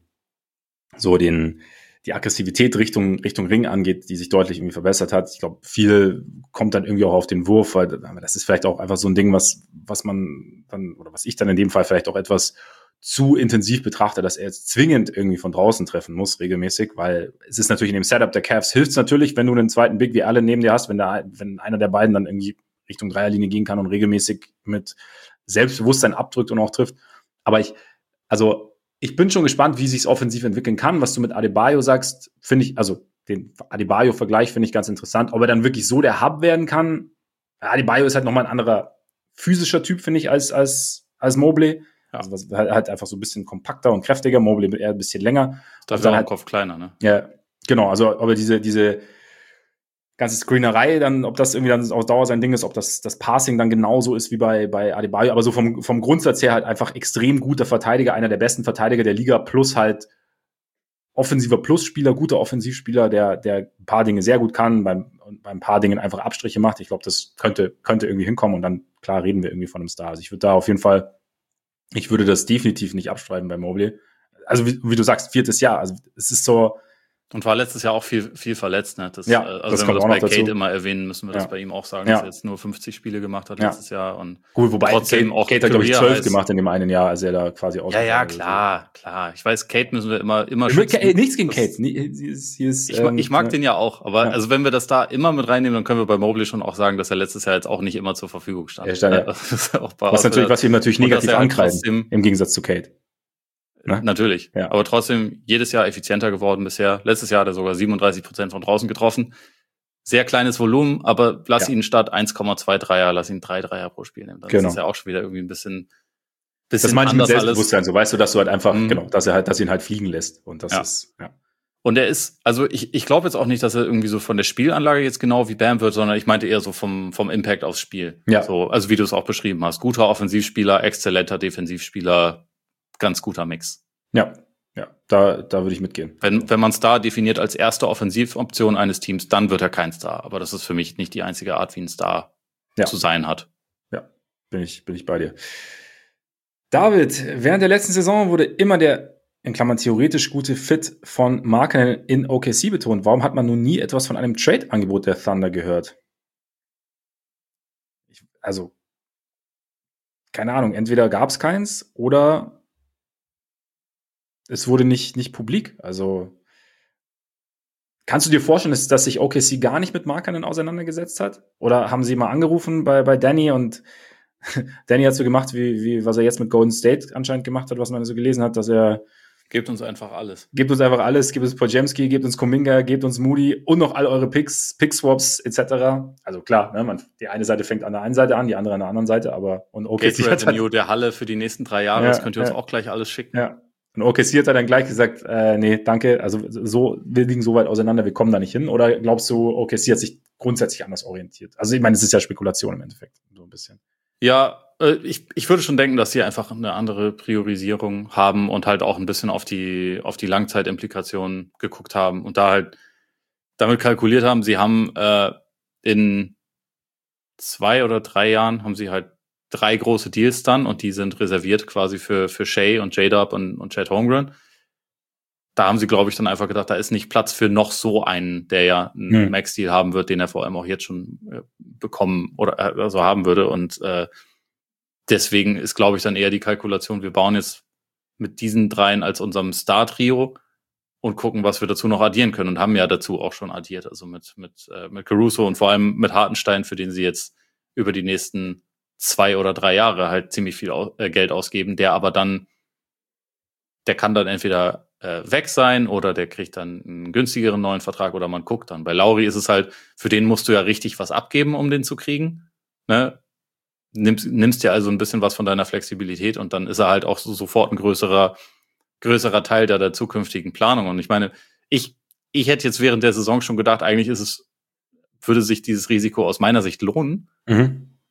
so den die Aggressivität Richtung Richtung Ring angeht, die sich deutlich irgendwie verbessert hat. Ich glaube, viel kommt dann irgendwie auch auf den Wurf, weil das ist vielleicht auch einfach so ein Ding, was was man dann, oder was ich dann in dem Fall vielleicht auch etwas zu intensiv betrachte, dass er jetzt zwingend irgendwie von draußen treffen muss, regelmäßig, weil es ist natürlich in dem Setup der Cavs, hilft es natürlich, wenn du einen zweiten Big wie Allen neben dir hast, wenn da, wenn einer der beiden dann irgendwie Richtung Dreierlinie gehen kann und regelmäßig mit Selbstbewusstsein abdrückt und auch trifft. Aber ich, also, ich bin schon gespannt, wie sich's offensiv entwickeln kann. Was du mit Adebayo sagst, finde ich, also, den Adebayo-Vergleich finde ich ganz interessant. Ob er dann wirklich so der Hub werden kann, Adebayo ist halt nochmal ein anderer physischer Typ, finde ich, als, als, als Mobley. Ja. Also was, halt einfach so ein bisschen kompakter und kräftiger, Mobley eher ein bisschen länger. Dafür auch halt, Kopf kleiner, ne? Ja, genau. Also, aber diese, diese ganze Screenerei dann, ob das irgendwie dann auf Dauer sein Ding ist, ob das, das Passing dann genauso ist wie bei, bei Adebayo, aber so vom, vom Grundsatz her halt einfach extrem guter Verteidiger, einer der besten Verteidiger der Liga, plus halt offensiver Plusspieler, guter Offensivspieler, der, der ein paar Dinge sehr gut kann, beim, und bei ein paar Dingen einfach Abstriche macht. Ich glaube, das könnte, könnte irgendwie hinkommen und dann, klar, reden wir irgendwie von einem Star. Also ich würde da auf jeden Fall, ich würde das definitiv nicht abstreiten bei Mobley. Also wie, wie du sagst, viertes Jahr. Also es ist so. Und war letztes Jahr auch viel, viel verletzt, ne? Das, ja, also das wenn wir das bei Kate dazu. immer erwähnen, müssen wir das ja. bei ihm auch sagen, ja. dass er jetzt nur fünfzig Spiele gemacht hat letztes ja. Jahr. Und gut, wobei trotzdem Kate, auch Kate hat, glaube ich, zwölf gemacht in dem einen Jahr, als er da quasi aus. Ja, ja, klar, so. klar. Ich weiß, Kate müssen wir immer, immer schützen. Ey, nichts gegen Kate. Sie ist, sie ist, ich, ähm, ich mag ja. den ja auch, aber ja. also wenn wir das da immer mit reinnehmen, dann können wir bei Mobley schon auch sagen, dass er letztes Jahr jetzt auch nicht immer zur Verfügung stand. Er stand ja. Das auch was, natürlich, was wir ihm natürlich negativ ankreiden, im Gegensatz zu Kate. Ne? Natürlich, ja. aber trotzdem jedes Jahr effizienter geworden bisher. Letztes Jahr hat er sogar siebenunddreißig Prozent von draußen getroffen. Sehr kleines Volumen, aber lass ja. ihn statt eins Komma zwei Dreier, lass ihn drei Dreier pro Spiel nehmen. Dann genau. ist das ja auch schon wieder irgendwie ein bisschen, bisschen das meine ich mit Selbstbewusstsein, so weißt du, dass du halt einfach, mhm. genau, dass er halt, dass ihn halt fliegen lässt. Und das ja. ist, ja. Und er ist, also ich, ich glaube jetzt auch nicht, dass er irgendwie so von der Spielanlage jetzt genau wie Bam wird, sondern ich meinte eher so vom, vom Impact aufs Spiel. Ja. So, also wie du es auch beschrieben hast. Guter Offensivspieler, exzellenter Defensivspieler, ganz guter Mix. Ja. Ja, da, da würde ich mitgehen. Wenn, wenn man Star definiert als erste Offensivoption eines Teams, dann wird er kein Star. Aber das ist für mich nicht die einzige Art, wie ein Star ja. zu sein hat. Ja, bin ich, bin ich bei dir. David, während der letzten Saison wurde immer der, in Klammern theoretisch gute Fit von Markkanen in O K C betont. Warum hat man nun nie etwas von einem Trade-Angebot der Thunder gehört? Ich, also, keine Ahnung, entweder gab es keins oder es wurde nicht, nicht publik. Also, kannst du dir vorstellen, dass, dass sich O K C gar nicht mit Markkanen auseinandergesetzt hat? Oder haben sie mal angerufen bei, bei Danny und Danny hat so gemacht, wie, wie was er jetzt mit Golden State anscheinend gemacht hat, was man so gelesen hat, dass er gebt uns einfach alles. Gebt uns einfach alles, gebt uns Podziemski, gebt uns Kuminga, gebt uns Moody und noch all eure Picks, Pick-Swaps et cetera. Also klar, ne, man, die eine Seite fängt an der einen Seite an, die andere an der anderen Seite, aber und O K C hat Revenue der Halle für die nächsten drei Jahre, ja, das könnt ihr uns ja. auch gleich alles schicken. Ja. Und O K C hat er dann gleich gesagt, äh, nee, danke, also so, wir liegen so weit auseinander, wir kommen da nicht hin. Oder glaubst du, O K C hat sich grundsätzlich anders orientiert? Also ich meine, es ist ja Spekulation im Endeffekt, so ein bisschen. Ja, äh, ich, ich würde schon denken, dass sie einfach eine andere Priorisierung haben und halt auch ein bisschen auf die, auf die Langzeitimplikationen geguckt haben und da halt damit kalkuliert haben, sie haben äh, in zwei oder drei Jahren haben sie halt drei große Deals dann und die sind reserviert quasi für, für Shea und J-Dub und, und Chet Holmgren. Da haben sie, glaube ich, dann einfach gedacht, da ist nicht Platz für noch so einen, der ja einen hm. Max-Deal haben wird, den er vor allem auch jetzt schon äh, bekommen oder äh, also haben würde. Und äh, deswegen ist, glaube ich, dann eher die Kalkulation, wir bauen jetzt mit diesen dreien als unserem Star-Trio und gucken, was wir dazu noch addieren können. Und haben ja dazu auch schon addiert, also mit, mit, äh, mit Caruso und vor allem mit Hartenstein, für den sie jetzt über die nächsten zwei oder drei Jahre halt ziemlich viel au- äh, Geld ausgeben, der aber dann, der kann dann entweder äh, weg sein oder der kriegt dann einen günstigeren neuen Vertrag oder man guckt dann. Bei Lauri ist es halt, für den musst du ja richtig was abgeben, um den zu kriegen. Ne? Nimmst, nimmst dir also ein bisschen was von deiner Flexibilität und dann ist er halt auch so, sofort ein größerer, größerer Teil der, der zukünftigen Planung. Und ich meine, ich, ich hätte jetzt während der Saison schon gedacht, eigentlich ist es, würde sich dieses Risiko aus meiner Sicht lohnen. Mhm.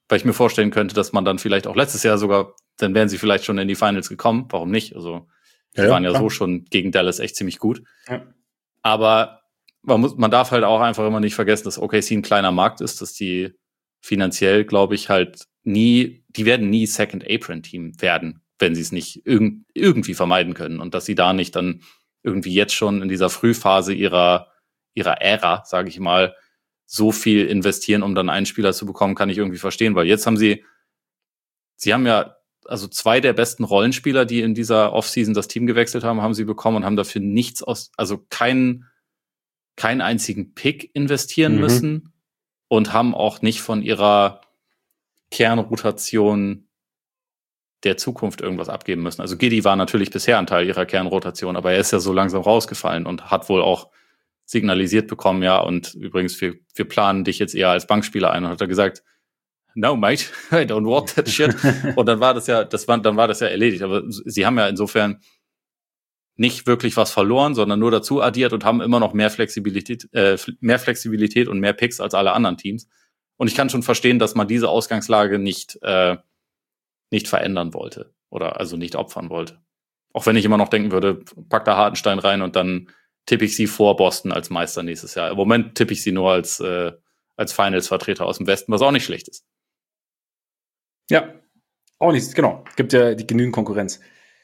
weil ich mir vorstellen könnte, dass man dann vielleicht auch letztes Jahr sogar, dann wären sie vielleicht schon in die Finals gekommen. Warum nicht? Also, die ja, waren ja klar. so schon gegen Dallas echt ziemlich gut. Ja. Aber man muss, man darf halt auch einfach immer nicht vergessen, dass O K C ein kleiner Markt ist, dass die finanziell, glaube ich, halt nie, die werden nie Second Apron Team werden, wenn sie es nicht irg- irgendwie vermeiden können und dass sie da nicht dann irgendwie jetzt schon in dieser Frühphase ihrer, ihrer Ära, sage ich mal, so viel investieren, um dann einen Spieler zu bekommen, kann ich irgendwie verstehen, weil jetzt haben sie, sie haben ja, also zwei der besten Rollenspieler, die in dieser Offseason das Team gewechselt haben, haben sie bekommen und haben dafür nichts aus, also keinen, keinen einzigen Pick investieren mhm. müssen und haben auch nicht von ihrer Kernrotation der Zukunft irgendwas abgeben müssen. Also Giddey war natürlich bisher ein Teil ihrer Kernrotation, aber er ist ja so langsam rausgefallen und hat wohl auch signalisiert bekommen, ja, und übrigens, wir, wir planen dich jetzt eher als Bankspieler ein. Und hat er gesagt, no, mate, I don't want that shit. Und dann war das ja, das war, dann war das ja erledigt. Aber sie haben ja insofern nicht wirklich was verloren, sondern nur dazu addiert und haben immer noch mehr Flexibilität, äh, mehr Flexibilität und mehr Picks als alle anderen Teams. Und ich kann schon verstehen, dass man diese Ausgangslage nicht, äh, nicht verändern wollte oder also nicht opfern wollte. Auch wenn ich immer noch denken würde, pack da Hartenstein rein und dann tippe ich sie vor Boston als Meister nächstes Jahr. Im Moment tippe ich sie nur als, äh, als Finals-Vertreter aus dem Westen, was auch nicht schlecht ist. Ja, auch nicht, genau. Gibt ja die genügend Konkurrenz.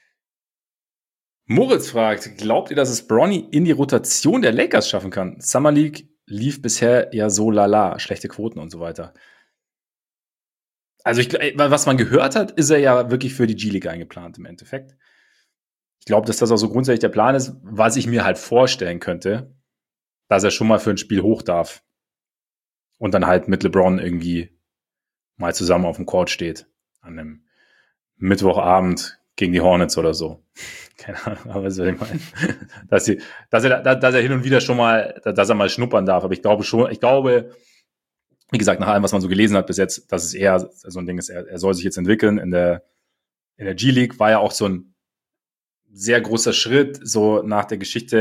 Moritz fragt, glaubt ihr, dass es Bronny in die Rotation der Lakers schaffen kann? Summer League lief bisher ja so lala, schlechte Quoten und so weiter. Also ich, was man gehört hat, ist er ja wirklich für die G-League eingeplant im Endeffekt. Ich glaube, dass das auch so grundsätzlich der Plan ist, was ich mir halt vorstellen könnte, dass er schon mal für ein Spiel hoch darf und dann halt mit LeBron irgendwie mal zusammen auf dem Court steht an einem Mittwochabend gegen die Hornets oder so. Keine Ahnung, aber was soll ich meinen? dass, sie, dass, er, dass er hin und wieder schon mal, dass er mal schnuppern darf. Aber ich glaube schon, ich glaube, wie gesagt, nach allem, was man so gelesen hat bis jetzt, dass es eher so ein Ding ist, er, er soll sich jetzt entwickeln. In der, in der G-League war ja auch so ein sehr großer Schritt, so nach der Geschichte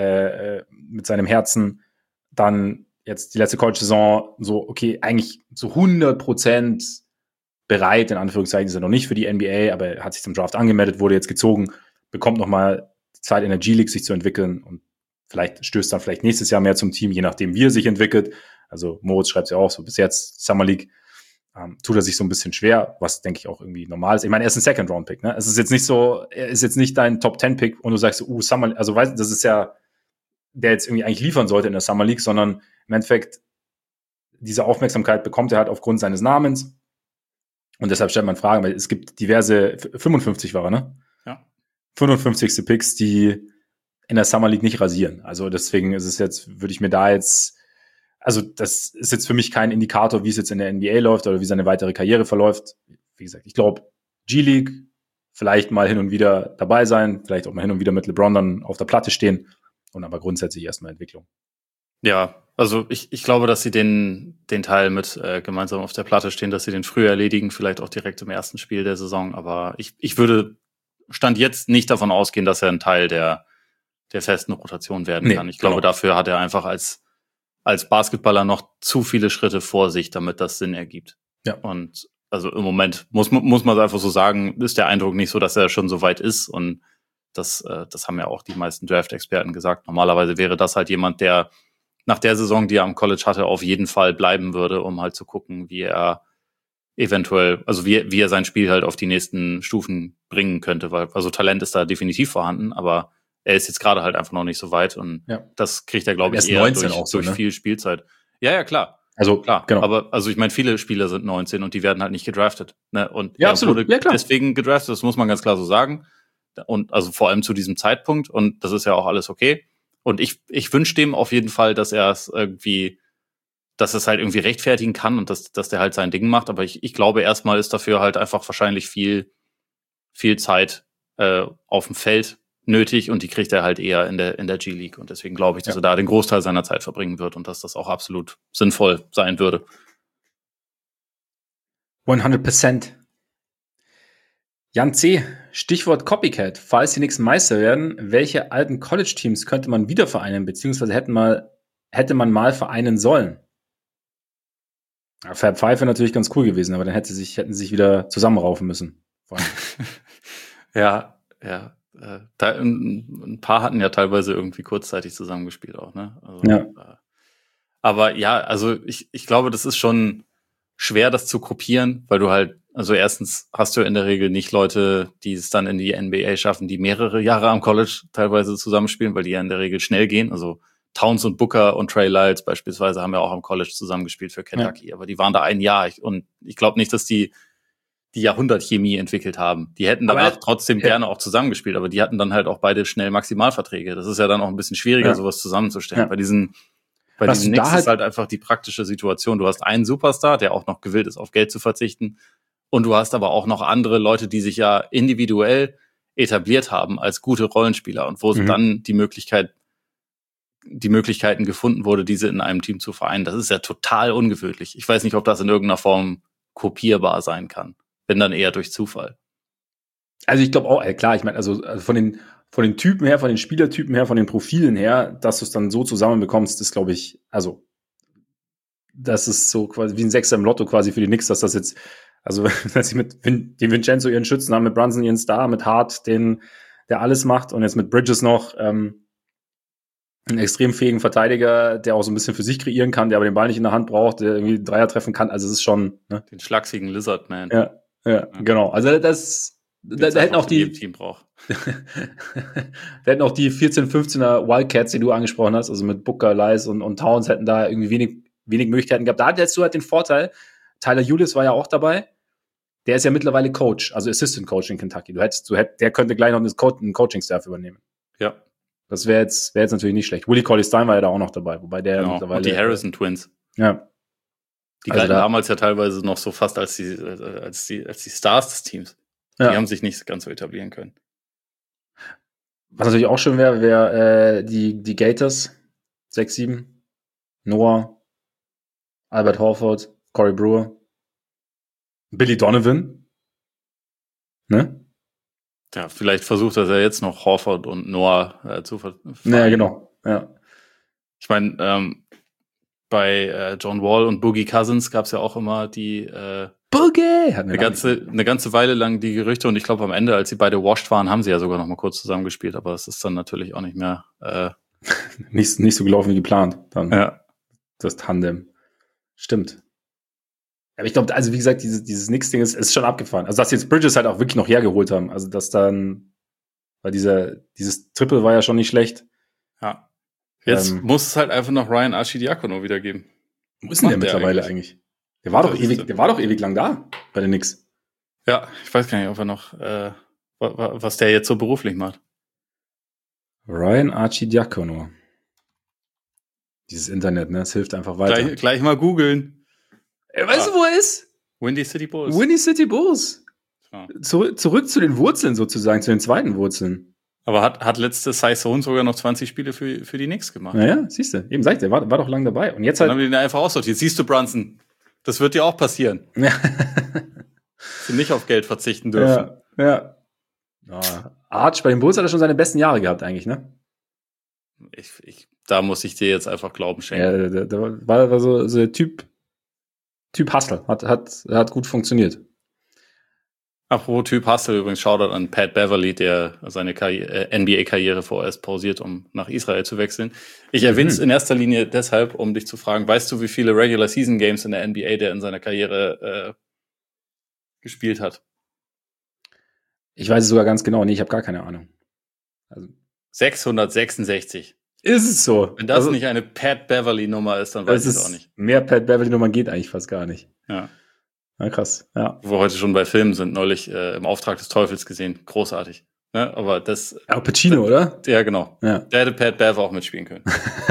äh, mit seinem Herzen, dann jetzt die letzte College-Saison, so, okay, eigentlich so hundert Prozent bereit, in Anführungszeichen ist er noch nicht für die N B A, aber er hat sich zum Draft angemeldet, wurde jetzt gezogen, bekommt nochmal Zeit in der G-League sich zu entwickeln und vielleicht stößt dann vielleicht nächstes Jahr mehr zum Team, je nachdem, wie er sich entwickelt. Also Moritz schreibt es ja auch so, bis jetzt Summer League ähm, tut er sich so ein bisschen schwer, was denke ich auch irgendwie normal ist. Ich meine, er ist ein Second-Round-Pick, ne? Es ist jetzt nicht so, er ist jetzt nicht dein Top-Ten-Pick und du sagst, uh, Summer League, also weißt du, das ist ja, der jetzt irgendwie eigentlich liefern sollte in der Summer League, sondern im Endeffekt diese Aufmerksamkeit bekommt er halt aufgrund seines Namens. Und deshalb stellt man Fragen, weil es gibt diverse, fünfundfünfzig war er, ne? Ja. fünfundfünfzigste Picks, die in der Summer League nicht rasieren. Also deswegen ist es jetzt, würde ich mir da jetzt, also das ist jetzt für mich kein Indikator, wie es jetzt in der N B A läuft oder wie seine weitere Karriere verläuft. Wie gesagt, ich glaube, G-League, vielleicht mal hin und wieder dabei sein, vielleicht auch mal hin und wieder mit LeBron dann auf der Platte stehen und aber grundsätzlich erstmal Entwicklung. Ja, also ich, ich glaube, dass sie den, den Teil mit äh, gemeinsam auf der Platte stehen, dass sie den früher erledigen, vielleicht auch direkt im ersten Spiel der Saison. Aber ich, ich würde Stand jetzt nicht davon ausgehen, dass er ein Teil der, der festen Rotation werden nee, kann. Ich glaube, genau. Dafür hat er einfach als, als Basketballer noch zu viele Schritte vor sich, damit das Sinn ergibt. Ja. Und also im Moment muss, muss man es einfach so sagen, ist der Eindruck nicht so, dass er schon so weit ist. Und das, äh, das haben ja auch die meisten Draft-Experten gesagt. Normalerweise wäre das halt jemand, der nach der Saison, die er am College hatte, auf jeden Fall bleiben würde, um halt zu gucken, wie er eventuell, also wie, wie er sein Spiel halt auf die nächsten Stufen bringen könnte, weil, also Talent ist da definitiv vorhanden, aber er ist jetzt gerade halt einfach noch nicht so weit und ja. das kriegt er, glaube ich, eher durch, auch so, durch ne? viel Spielzeit. Ja, ja, klar. Also, klar, genau. Aber, also ich meine, viele Spieler sind neunzehn und die werden halt nicht gedraftet, ne? Und ja, er absolut. wurde Ja, klar. deswegen gedraftet, das muss man ganz klar so sagen. Und also vor allem zu diesem Zeitpunkt und das ist ja auch alles okay. Und ich, ich wünsche dem auf jeden Fall, dass er es irgendwie, dass es halt irgendwie rechtfertigen kann und dass, dass der halt sein Ding macht. Aber ich, ich glaube, erstmal ist dafür halt einfach wahrscheinlich viel, viel Zeit äh, auf dem Feld nötig und die kriegt er halt eher in der, in der G-League. Und deswegen glaube ich, dass ja. er da den Großteil seiner Zeit verbringen wird und dass das auch absolut sinnvoll sein würde. hundert Prozent. Jan C., Stichwort Copycat. Falls die nächsten Meister werden, welche alten College-Teams könnte man wieder vereinen, beziehungsweise hätten mal, hätte man mal vereinen sollen? Ja, Fab Five wäre natürlich ganz cool gewesen, aber dann hätte sich, hätten sie sich wieder zusammenraufen müssen. ja, ja. Äh, da, ein, ein paar hatten ja teilweise irgendwie kurzzeitig zusammengespielt auch, ne? Also, ja. Äh, aber ja, also ich, ich glaube, das ist schon schwer, das zu kopieren, weil du halt, also erstens hast du in der Regel nicht Leute, die es dann in die N B A schaffen, die mehrere Jahre am College teilweise zusammenspielen, weil die ja in der Regel schnell gehen. Also Towns und Booker und Trey Lyles beispielsweise haben ja auch am College zusammengespielt für Kentucky, ja. aber die waren da ein Jahr. Und ich glaube nicht, dass die die Jahrhundertchemie entwickelt haben. Die hätten danach aber, trotzdem ja. gerne auch zusammengespielt, aber die hatten dann halt auch beide schnell Maximalverträge. Das ist ja dann auch ein bisschen schwieriger, ja. sowas zusammenzustellen. Ja. Bei diesen Bei diesen Knicks halt ist halt einfach die praktische Situation. Du hast einen Superstar, der auch noch gewillt ist, auf Geld zu verzichten. Und du hast aber auch noch andere Leute, die sich ja individuell etabliert haben als gute Rollenspieler und wo mhm. dann die Möglichkeit, die Möglichkeiten gefunden wurde, diese in einem Team zu vereinen. Das ist ja total ungewöhnlich. Ich weiß nicht, ob das in irgendeiner Form kopierbar sein kann. Wenn dann eher durch Zufall. Also ich glaube auch, ey, klar, ich meine, also, also von den von den Typen her, von den Spielertypen her, von den Profilen her, dass du es dann so zusammenbekommst, ist, glaube ich, also das ist so quasi wie ein Sechser im Lotto quasi für die Knicks, dass das jetzt, also dass sie mit Vin, den Vincenzo ihren Schützen haben, mit Brunson ihren Star, mit Hart, den, der alles macht und jetzt mit Bridges noch ähm, einen extrem fähigen Verteidiger, der auch so ein bisschen für sich kreieren kann, der aber den Ball nicht in der Hand braucht, der irgendwie einen Dreier treffen kann, also es ist schon... Ne? Den schlachsigen Lizardman. Ja, ja, ja, genau. Also das... Da, da hätten auch die Team braucht. da hätten auch die vierzehn, fünfzehner Wildcats, die du angesprochen hast, also mit Booker, Lyles und, und Towns, hätten da irgendwie wenig, wenig Möglichkeiten gehabt. Da hättest du halt den Vorteil, Tyler Ulis war ja auch dabei, der ist ja mittlerweile Coach, also Assistant Coach in Kentucky. Du hättest, du hätt, der könnte gleich noch einen Coaching-Staff übernehmen. Ja. Das wäre jetzt, wäre jetzt natürlich nicht schlecht. Willie Cauley-Stein war ja da auch noch dabei, wobei der genau. mittlerweile... Und die Harrison Twins. Ja. Die also galten da, damals ja teilweise noch so fast als die, als die, als die Stars des Teams. Die ja. haben sich nicht ganz so etablieren können. Was natürlich auch schön wäre, wäre äh, die, die Gators, sechs sieben, Noah, Albert Horford, Corey Brewer, Billy Donovan. Ne? Ja, vielleicht versucht er ja jetzt noch Horford und Noah äh, zu vereinen. Ja, genau. Ja. Ich meine, ähm, bei äh, John Wall und Boogie Cousins gab es ja auch immer die äh, Boogie! Hat eine ganze, eine ganze Weile lang die Gerüchte und ich glaube am Ende, als sie beide washed waren, haben sie ja sogar noch mal kurz zusammengespielt, aber das ist dann natürlich auch nicht mehr äh, nicht, nicht so gelaufen wie geplant. Dann ja. Das Tandem. Stimmt. Aber ich glaube, also wie gesagt, dieses, dieses Knicks-Ding ist, ist schon abgefahren. Also dass jetzt Bridges halt auch wirklich noch hergeholt haben. Also dass dann, weil dieser, dieses Triple war ja schon nicht schlecht. Ja. Jetzt ähm, muss es halt einfach noch Ryan Arcidiacono wieder geben. Wo ist denn der mittlerweile eigentlich? eigentlich? Der war doch ewig, der war doch ewig lang da bei den Knicks. Ja, ich weiß gar nicht, ob er noch, äh, was der jetzt so beruflich macht. Ryan Arcidiacono. Dieses Internet, ne, es hilft einfach weiter. Gleich, gleich mal googeln. Ey, weißt ah. du, wo er ist? Windy City Bulls. Windy City Bulls. Ja. Zurück, zurück zu den Wurzeln sozusagen, zu den zweiten Wurzeln. Aber hat, hat letzte Saison sogar noch zwanzig Spiele für, für die Knicks gemacht. Naja, siehst du, eben sag ich, der war, war doch lang dabei. Und jetzt Dann halt. haben die den einfach aussortiert. Siehst du, Brunson, das wird dir auch passieren. Ja. Sie nicht auf Geld verzichten dürfen. Ja, ja. Oh, Arch bei den Bulls hat er schon seine besten Jahre gehabt eigentlich, ne? Ich, ich, da muss ich dir jetzt einfach Glauben schenken. Ja, der, der war, war so, so der Typ, Typ Hustle. Hat, hat, hat gut funktioniert. Apropos Typ Hustle, übrigens Shoutout an Pat Beverly, der seine Karri- äh, N B A-Karriere vorerst pausiert, um nach Israel zu wechseln. Ich erwähne es mhm. in erster Linie deshalb, um dich zu fragen, weißt du, wie viele Regular Season Games in der N B A der in seiner Karriere äh, gespielt hat? Ich weiß es sogar ganz genau. Nee, ich habe gar keine Ahnung. Also sechshundertsechsundsechzig. Ist es so? Wenn das also, nicht eine Pat Beverly-Nummer ist, dann weiß ich es auch nicht. Mehr Pat Beverly-Nummern geht eigentlich fast gar nicht. Ja. Na krass, ja. Wo wir heute schon bei Filmen sind, neulich äh, im Auftrag des Teufels gesehen. Großartig. Ne? Aber das. Al Pacino, das, oder? Ja, genau. Ja. Der hätte Pat Bev auch mitspielen können.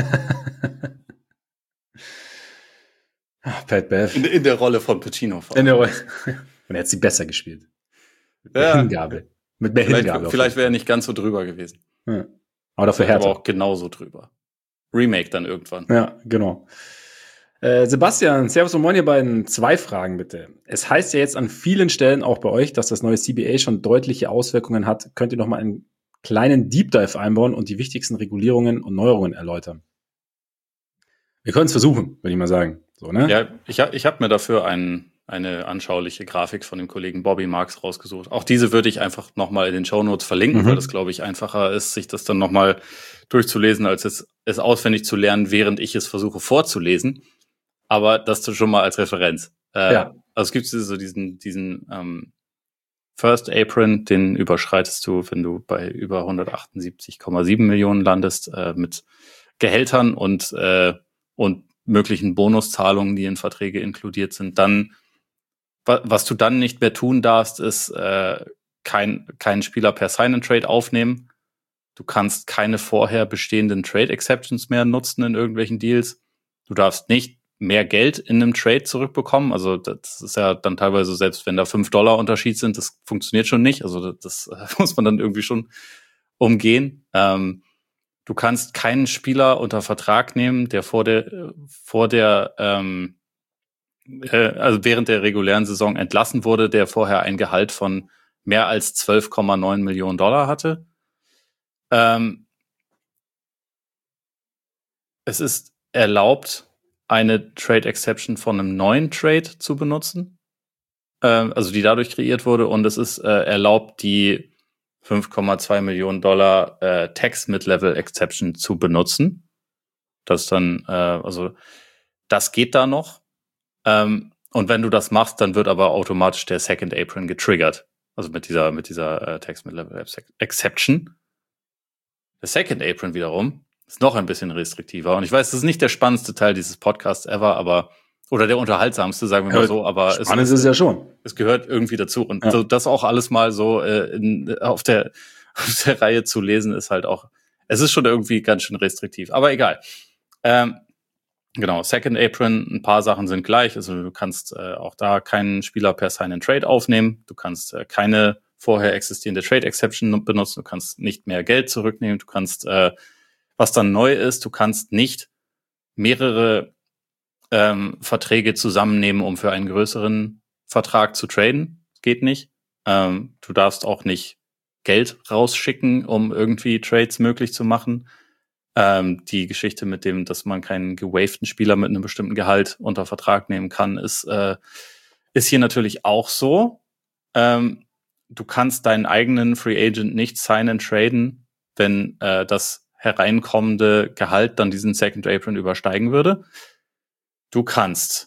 Ach, Pat Bev. In, in der Rolle von Pacino. In der Rolle. Und er hat sie besser gespielt. Mit mehr ja. Hingabe. Mit mehr vielleicht, Hingabe. Vielleicht wäre er nicht ganz so drüber gewesen. Ja. Aber dafür härter. Aber auch genauso drüber. Remake dann irgendwann. Ja, genau. Äh, Sebastian, servus und moin ihr beiden. Zwei Fragen bitte. Es heißt ja jetzt an vielen Stellen auch bei euch, dass das neue C B A schon deutliche Auswirkungen hat. Könnt ihr noch mal einen kleinen Deep Dive einbauen und die wichtigsten Regulierungen und Neuerungen erläutern? Wir können es versuchen, würde ich mal sagen. So, ne? Ja, ich, ich habe mir dafür ein, eine anschauliche Grafik von dem Kollegen Bobby Marks rausgesucht. Auch diese würde ich einfach nochmal in den Shownotes verlinken, mhm. weil das, glaube ich, einfacher ist, sich das dann nochmal durchzulesen, als es, es auswendig zu lernen, während ich es versuche vorzulesen. Aber das schon mal als Referenz. Äh, ja. Also es gibt so diesen, diesen ähm, First Apron, den überschreitest du, wenn du bei über hundertachtundsiebzig Komma sieben Millionen landest, äh, mit Gehältern und, äh, und möglichen Bonuszahlungen, die in Verträge inkludiert sind. Dann, wa- was du dann nicht mehr tun darfst, ist äh, kein, keinen Spieler per Sign-and-Trade aufnehmen. Du kannst keine vorher bestehenden Trade-Exceptions mehr nutzen in irgendwelchen Deals. Du darfst nicht mehr Geld in einem Trade zurückbekommen. Also das ist ja dann teilweise, selbst wenn da fünf Dollar Unterschied sind, das funktioniert schon nicht. Also das, das muss man dann irgendwie schon umgehen. Ähm, du kannst keinen Spieler unter Vertrag nehmen, der vor der, vor der, ähm, äh, also während der regulären Saison entlassen wurde, der vorher ein Gehalt von mehr als zwölf Komma neun Millionen Dollar hatte. Ähm, es ist erlaubt, eine Trade Exception von einem neuen Trade zu benutzen, äh, also die dadurch kreiert wurde, und es ist äh, erlaubt, die fünf Komma zwei Millionen Dollar äh, Tax Mid-Level Exception zu benutzen. Das dann, äh, also das geht da noch. Ähm, und wenn du das machst, dann wird aber automatisch der Second Apron getriggert. Also mit dieser, mit dieser äh, Tax Mid-Level Exception. Der Second Apron wiederum ist noch ein bisschen restriktiver. Und ich weiß, das ist nicht der spannendste Teil dieses Podcasts ever, aber, oder der unterhaltsamste, sagen wir mal so, aber spannend es ist es ja schon. Es gehört irgendwie dazu. Und ja. so, das auch alles mal so äh, in, auf der, auf der Reihe zu lesen, ist halt auch, es ist schon irgendwie ganz schön restriktiv. Aber egal. Ähm, genau, Second Apron, ein paar Sachen sind gleich. Also du kannst äh, auch da keinen Spieler per Sign-and-Trade aufnehmen. Du kannst äh, keine vorher existierende Trade-Exception benutzen. Du kannst nicht mehr Geld zurücknehmen. Du kannst, äh, was dann neu ist, du kannst nicht mehrere ähm, Verträge zusammennehmen, um für einen größeren Vertrag zu traden. Geht nicht. Ähm, du darfst auch nicht Geld rausschicken, um irgendwie Trades möglich zu machen. Ähm, die Geschichte mit dem, dass man keinen gewavten Spieler mit einem bestimmten Gehalt unter Vertrag nehmen kann, ist, äh, ist hier natürlich auch so. Ähm, du kannst deinen eigenen Free Agent nicht sign and traden, wenn äh, das hereinkommende Gehalt dann diesen Second Apron übersteigen würde. Du kannst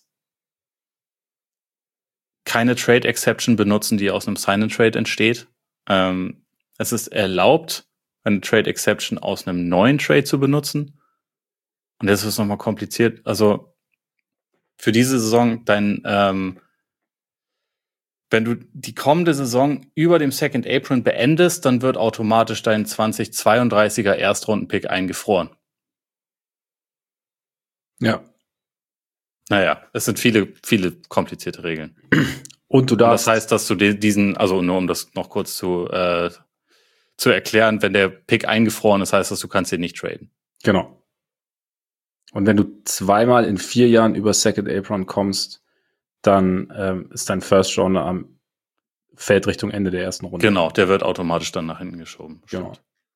keine Trade Exception benutzen, die aus einem Sign and Trade entsteht. Ähm, es ist erlaubt, eine Trade Exception aus einem neuen Trade zu benutzen. Und jetzt ist es nochmal kompliziert. Also für diese Saison, dein, ähm, wenn du die kommende Saison über dem Second Apron beendest, dann wird automatisch dein zwanzig zweiunddreißiger Erstrunden-Pick eingefroren. Ja. Naja, es sind viele, viele komplizierte Regeln. Und du darfst. Und das heißt, dass du diesen, also nur um das noch kurz zu, äh, zu erklären, wenn der Pick eingefroren ist, heißt das, du kannst ihn nicht traden. Genau. Und wenn du zweimal in vier Jahren über Second Apron kommst, dann ähm, ist dein First Rounder am fällt Richtung Ende der ersten Runde. Genau, der wird automatisch dann nach hinten geschoben. Genau.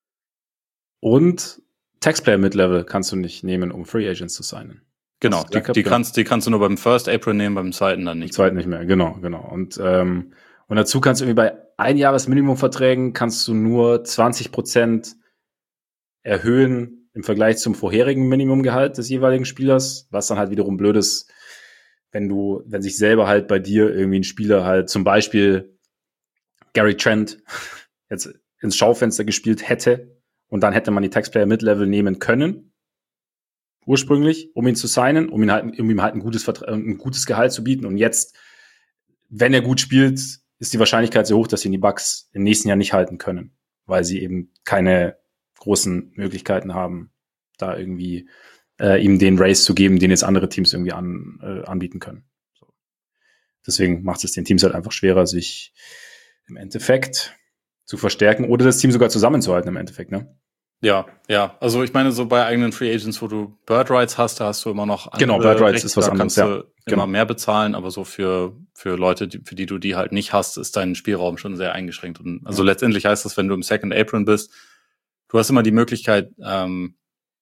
Und Taxpayer Mid-Level kannst du nicht nehmen, um Free Agents zu signen. Genau, die, die, kannst, die kannst du nur beim First Apron nehmen, beim zweiten dann nicht. Beim zweiten nicht mehr, genau, genau. Und, ähm, und dazu kannst du irgendwie bei Einjahres-Minimum-Verträgen kannst du nur zwanzig Prozent erhöhen im Vergleich zum vorherigen Minimumgehalt des jeweiligen Spielers, was dann halt wiederum blöd ist, wenn du, wenn sich selber halt bei dir irgendwie ein Spieler halt zum Beispiel Gary Trent jetzt ins Schaufenster gespielt hätte und dann hätte man die Taxpayer Mid-Level nehmen können, ursprünglich, um ihn zu signen, um ihn halt, um ihm halt ein gutes, ein gutes Gehalt zu bieten. Und jetzt, wenn er gut spielt, ist die Wahrscheinlichkeit sehr hoch, dass ihn die Bucks im nächsten Jahr nicht halten können, weil sie eben keine großen Möglichkeiten haben, da irgendwie äh, ihm den Race zu geben, den jetzt andere Teams irgendwie an, äh, anbieten können. So. Deswegen macht es den Teams halt einfach schwerer, sich im Endeffekt zu verstärken oder das Team sogar zusammenzuhalten im Endeffekt, ne? Ja, ja. Also ich meine, so bei eigenen Free Agents, wo du Bird Rights hast, da hast du immer noch andere Genau, Bird Rights Rechte, ist was da anderes, kannst ja. du Genau. immer mehr bezahlen, aber so für für Leute, die, für die du die halt nicht hast, ist dein Spielraum schon sehr eingeschränkt. Und also ja. letztendlich heißt das, wenn du im Second Apron bist, du hast immer die Möglichkeit, ähm,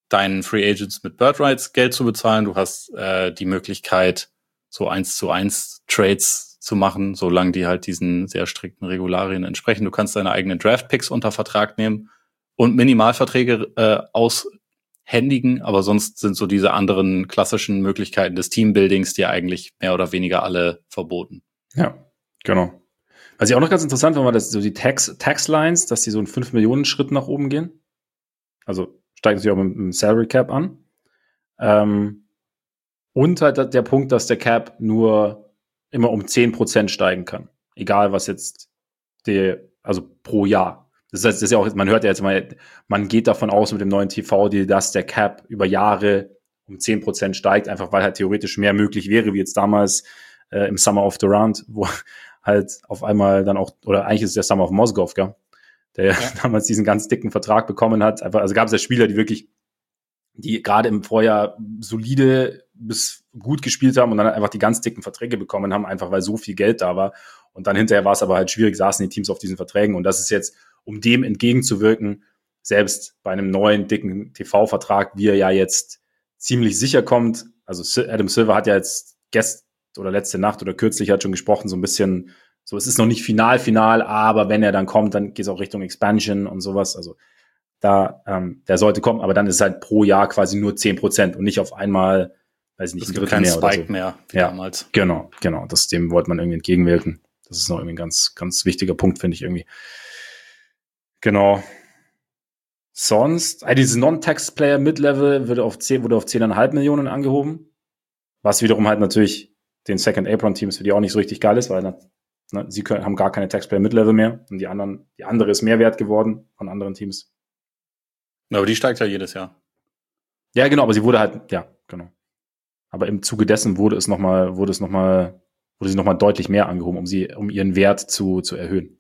deinen Free Agents mit Bird Rights Geld zu bezahlen. Du hast äh, die Möglichkeit, so eins zu eins Trades zu machen, solange die halt diesen sehr strikten Regularien entsprechen. Du kannst deine eigenen Draft-Picks unter Vertrag nehmen und Minimalverträge äh, aushändigen, aber sonst sind so diese anderen klassischen Möglichkeiten des Teambuildings dir eigentlich mehr oder weniger alle verboten. Ja, genau. Was ich auch noch ganz interessant finde, war das so die Tax, Tax-Lines, dass die so einen fünf Millionen Schritt nach oben gehen. Also steigt natürlich auch mit dem Salary Cap an. Ähm, und halt der Punkt, dass der Cap nur immer um zehn Prozent steigen kann. Egal was jetzt der, also pro Jahr. Das heißt, das ist ja auch, man hört ja jetzt mal, man geht davon aus mit dem neuen T V-Deal, dass der Cap über Jahre um zehn Prozent steigt, einfach weil halt theoretisch mehr möglich wäre, wie jetzt damals äh, im Summer of Durant, wo halt auf einmal dann auch, oder eigentlich ist es der Summer of Mozgov, gell? Der ja damals diesen ganz dicken Vertrag bekommen hat. Einfach, also gab es ja Spieler, die wirklich, die gerade im Vorjahr solide bis gut gespielt haben und dann einfach die ganz dicken Verträge bekommen haben, einfach weil so viel Geld da war. Und dann hinterher war es aber halt schwierig, saßen die Teams auf diesen Verträgen. Und das ist jetzt, um dem entgegenzuwirken, selbst bei einem neuen, dicken T V-Vertrag, wie er ja jetzt ziemlich sicher kommt. Also Adam Silver hat ja jetzt gestern oder letzte Nacht oder kürzlich hat schon gesprochen, so ein bisschen, so, es ist noch nicht final, final, aber wenn er dann kommt, dann geht es auch Richtung Expansion und sowas. Also da, ähm, der sollte kommen, aber dann ist es halt pro Jahr quasi nur zehn Prozent und nicht auf einmal, weiß ich nicht, ein Drittel kein mehr Spike oder so. mehr wie ja, damals. Genau, genau. Das, dem wollte man irgendwie entgegenwirken. Das ist noch irgendwie ein ganz, ganz wichtiger Punkt, finde ich irgendwie. Genau. Sonst, also dieses Non-Tax-Player Mid-Level wurde auf zehn, wurde auf zehn Komma fünf Millionen angehoben. Was wiederum halt natürlich den Second-Apron-Teams für die auch nicht so richtig geil ist, weil ne, sie können, haben gar keine Taxpayer Mid-Level mehr und die anderen, die andere ist mehr wert geworden von anderen Teams. Aber die steigt ja jedes Jahr. Ja, genau, aber sie wurde halt, ja, genau. Aber im Zuge dessen wurde es nochmal, wurde es nochmal, wurde sie nochmal deutlich mehr angehoben, um sie, um ihren Wert zu, zu erhöhen.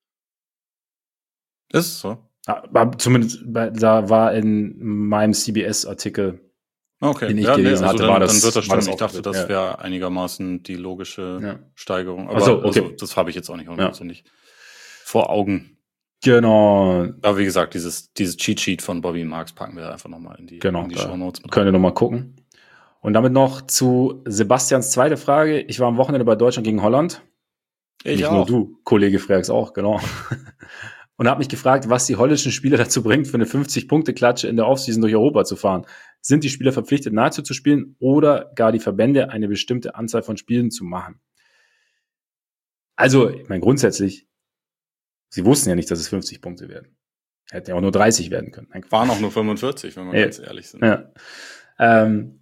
Ist es so? Aber zumindest, da war in meinem C B S-Artikel, okay. den ich ja, gelesen nee, also hatte, dann, war das, dann wird das stimmen. das ich dachte, das ja. wäre einigermaßen die logische ja. Steigerung. Aber Ach so, okay. also, das habe ich jetzt auch nicht hundertprozentig ja. vor Augen. Genau. Aber wie gesagt, dieses, dieses Cheat-Sheet von Bobby Marks packen wir einfach nochmal in die, genau, in die Shownotes mit. Könnt ihr nochmal gucken. Und damit noch zu Sebastians zweite Frage. Ich war am Wochenende bei Deutschland gegen Holland. Ich Nicht auch. nur du, Kollege Freaks auch, genau. Und habe mich gefragt, was die holländischen Spieler dazu bringt, für eine fünfzig-Punkte-Klatsche in der Offseason durch Europa zu fahren. Sind die Spieler verpflichtet, nahezu zu spielen oder gar die Verbände eine bestimmte Anzahl von Spielen zu machen? Also, ich meine, grundsätzlich, sie wussten ja nicht, dass es fünfzig Punkte werden. Hätten ja auch nur dreißig werden können. Waren auch nur fünfundvierzig, wenn wir ja. ganz ehrlich sind. Ja. Ähm,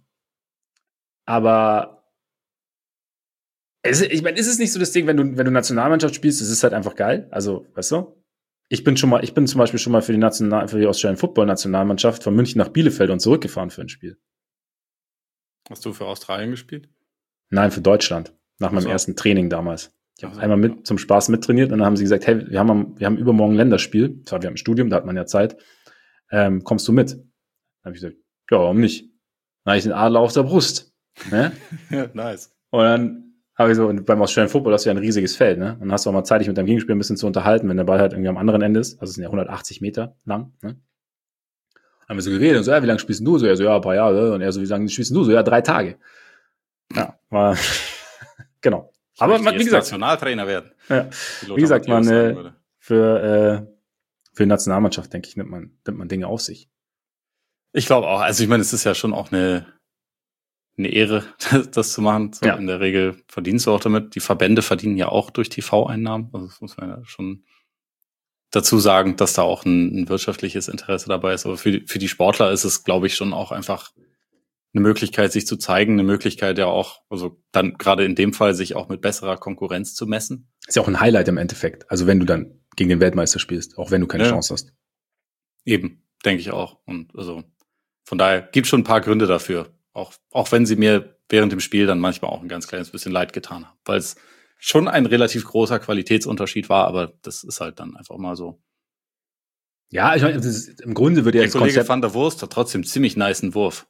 aber es, ich meine, ist es nicht so das Ding, wenn du, wenn du Nationalmannschaft spielst, es ist halt einfach geil. Also, weißt du? Ich bin schon mal, ich bin zum Beispiel schon mal für die National, für die Australian Football Nationalmannschaft von München nach Bielefeld und zurückgefahren für ein Spiel. Hast du für Australien gespielt? Nein, für Deutschland. Nach meinem so. ersten Training damals. Ich habe so, einmal mit ja. zum Spaß mittrainiert und dann haben sie gesagt, hey, wir haben, wir haben übermorgen ein Länderspiel. Das war wir haben ein Studium, da hat man ja Zeit. Ähm, kommst du mit? Dann habe ich gesagt, ja, warum nicht? Dann habe ich den Adler auf der Brust. Ne? Ja, nice. Und dann habe ich so, und beim Australian Football hast du ja ein riesiges Feld, ne? Und dann hast du auch mal Zeit, dich mit deinem Gegenspieler ein bisschen zu unterhalten, wenn der Ball halt irgendwie am anderen Ende ist. Also es sind ja hundertachtzig Meter lang, ne? Dann haben wir so geredet und so, ja, wie lange spielst du? So, er so, ja, ein paar Jahre. Und er so, wie lange spielst du? So, ja, drei Tage. Ja, war, genau. Ich aber man, wie gesagt, Nationaltrainer werden. Ja, wie gesagt, man, äh, für, äh, für die Nationalmannschaft, denke ich, nimmt man, nimmt man Dinge auf sich. Ich glaube auch. Also ich meine, es ist ja schon auch eine, eine Ehre, das, das zu machen. So, ja. In der Regel verdienst du auch damit. Die Verbände verdienen ja auch durch T V-Einnahmen. Also das muss man ja schon dazu sagen, dass da auch ein, ein wirtschaftliches Interesse dabei ist. Aber für die, für die Sportler ist es, glaube ich, schon auch einfach eine Möglichkeit, sich zu zeigen, eine Möglichkeit ja auch, also dann gerade in dem Fall, sich auch mit besserer Konkurrenz zu messen. Ist ja auch ein Highlight im Endeffekt. Also wenn du dann gegen den Weltmeister spielst, auch wenn du keine ja. Chance hast. Eben, denke ich auch. Und also von daher gibt es schon ein paar Gründe dafür. Auch, auch wenn sie mir während dem Spiel dann manchmal auch ein ganz kleines bisschen leid getan haben. Weil es schon ein relativ großer Qualitätsunterschied war, aber das ist halt dann einfach mal so. Ja, ich meine, das ist, im Grunde würde ja der das Kollege Konzept... Van der Wurst hat trotzdem ziemlich nicen Wurf.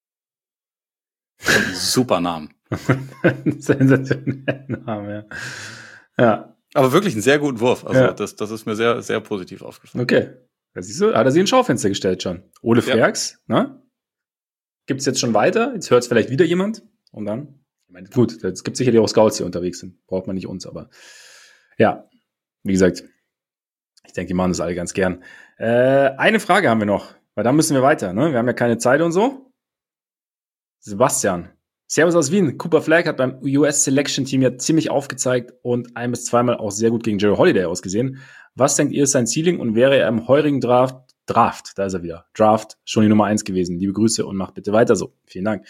Super Namen. Sensationellen Namen, ja. Ja. Aber wirklich einen sehr guten Wurf. Also ja. das, das ist mir sehr, sehr positiv aufgefallen. Okay. Das siehst du, hat er sich ins Schaufenster gestellt schon. Ole Freaks, ja. Ne? Gibt's jetzt schon weiter? Jetzt hört es vielleicht wieder jemand. Und dann, ich meine, gut, es gibt sicherlich auch Scouts, die unterwegs sind. Braucht man nicht uns, aber ja, wie gesagt, ich denke, die machen das alle ganz gern. Äh, eine Frage haben wir noch, weil dann müssen wir weiter. Ne? Wir haben ja keine Zeit und so. Sebastian, Servus aus Wien. Cooper Flagg hat beim U S Selection Team ja ziemlich aufgezeigt und ein- bis zweimal auch sehr gut gegen Jerry Holiday ausgesehen. Was denkt ihr ist sein Ceiling und wäre er im heurigen Draft, Draft, da ist er wieder, Draft, schon die Nummer eins gewesen? Liebe Grüße und macht bitte weiter so. Vielen Dank.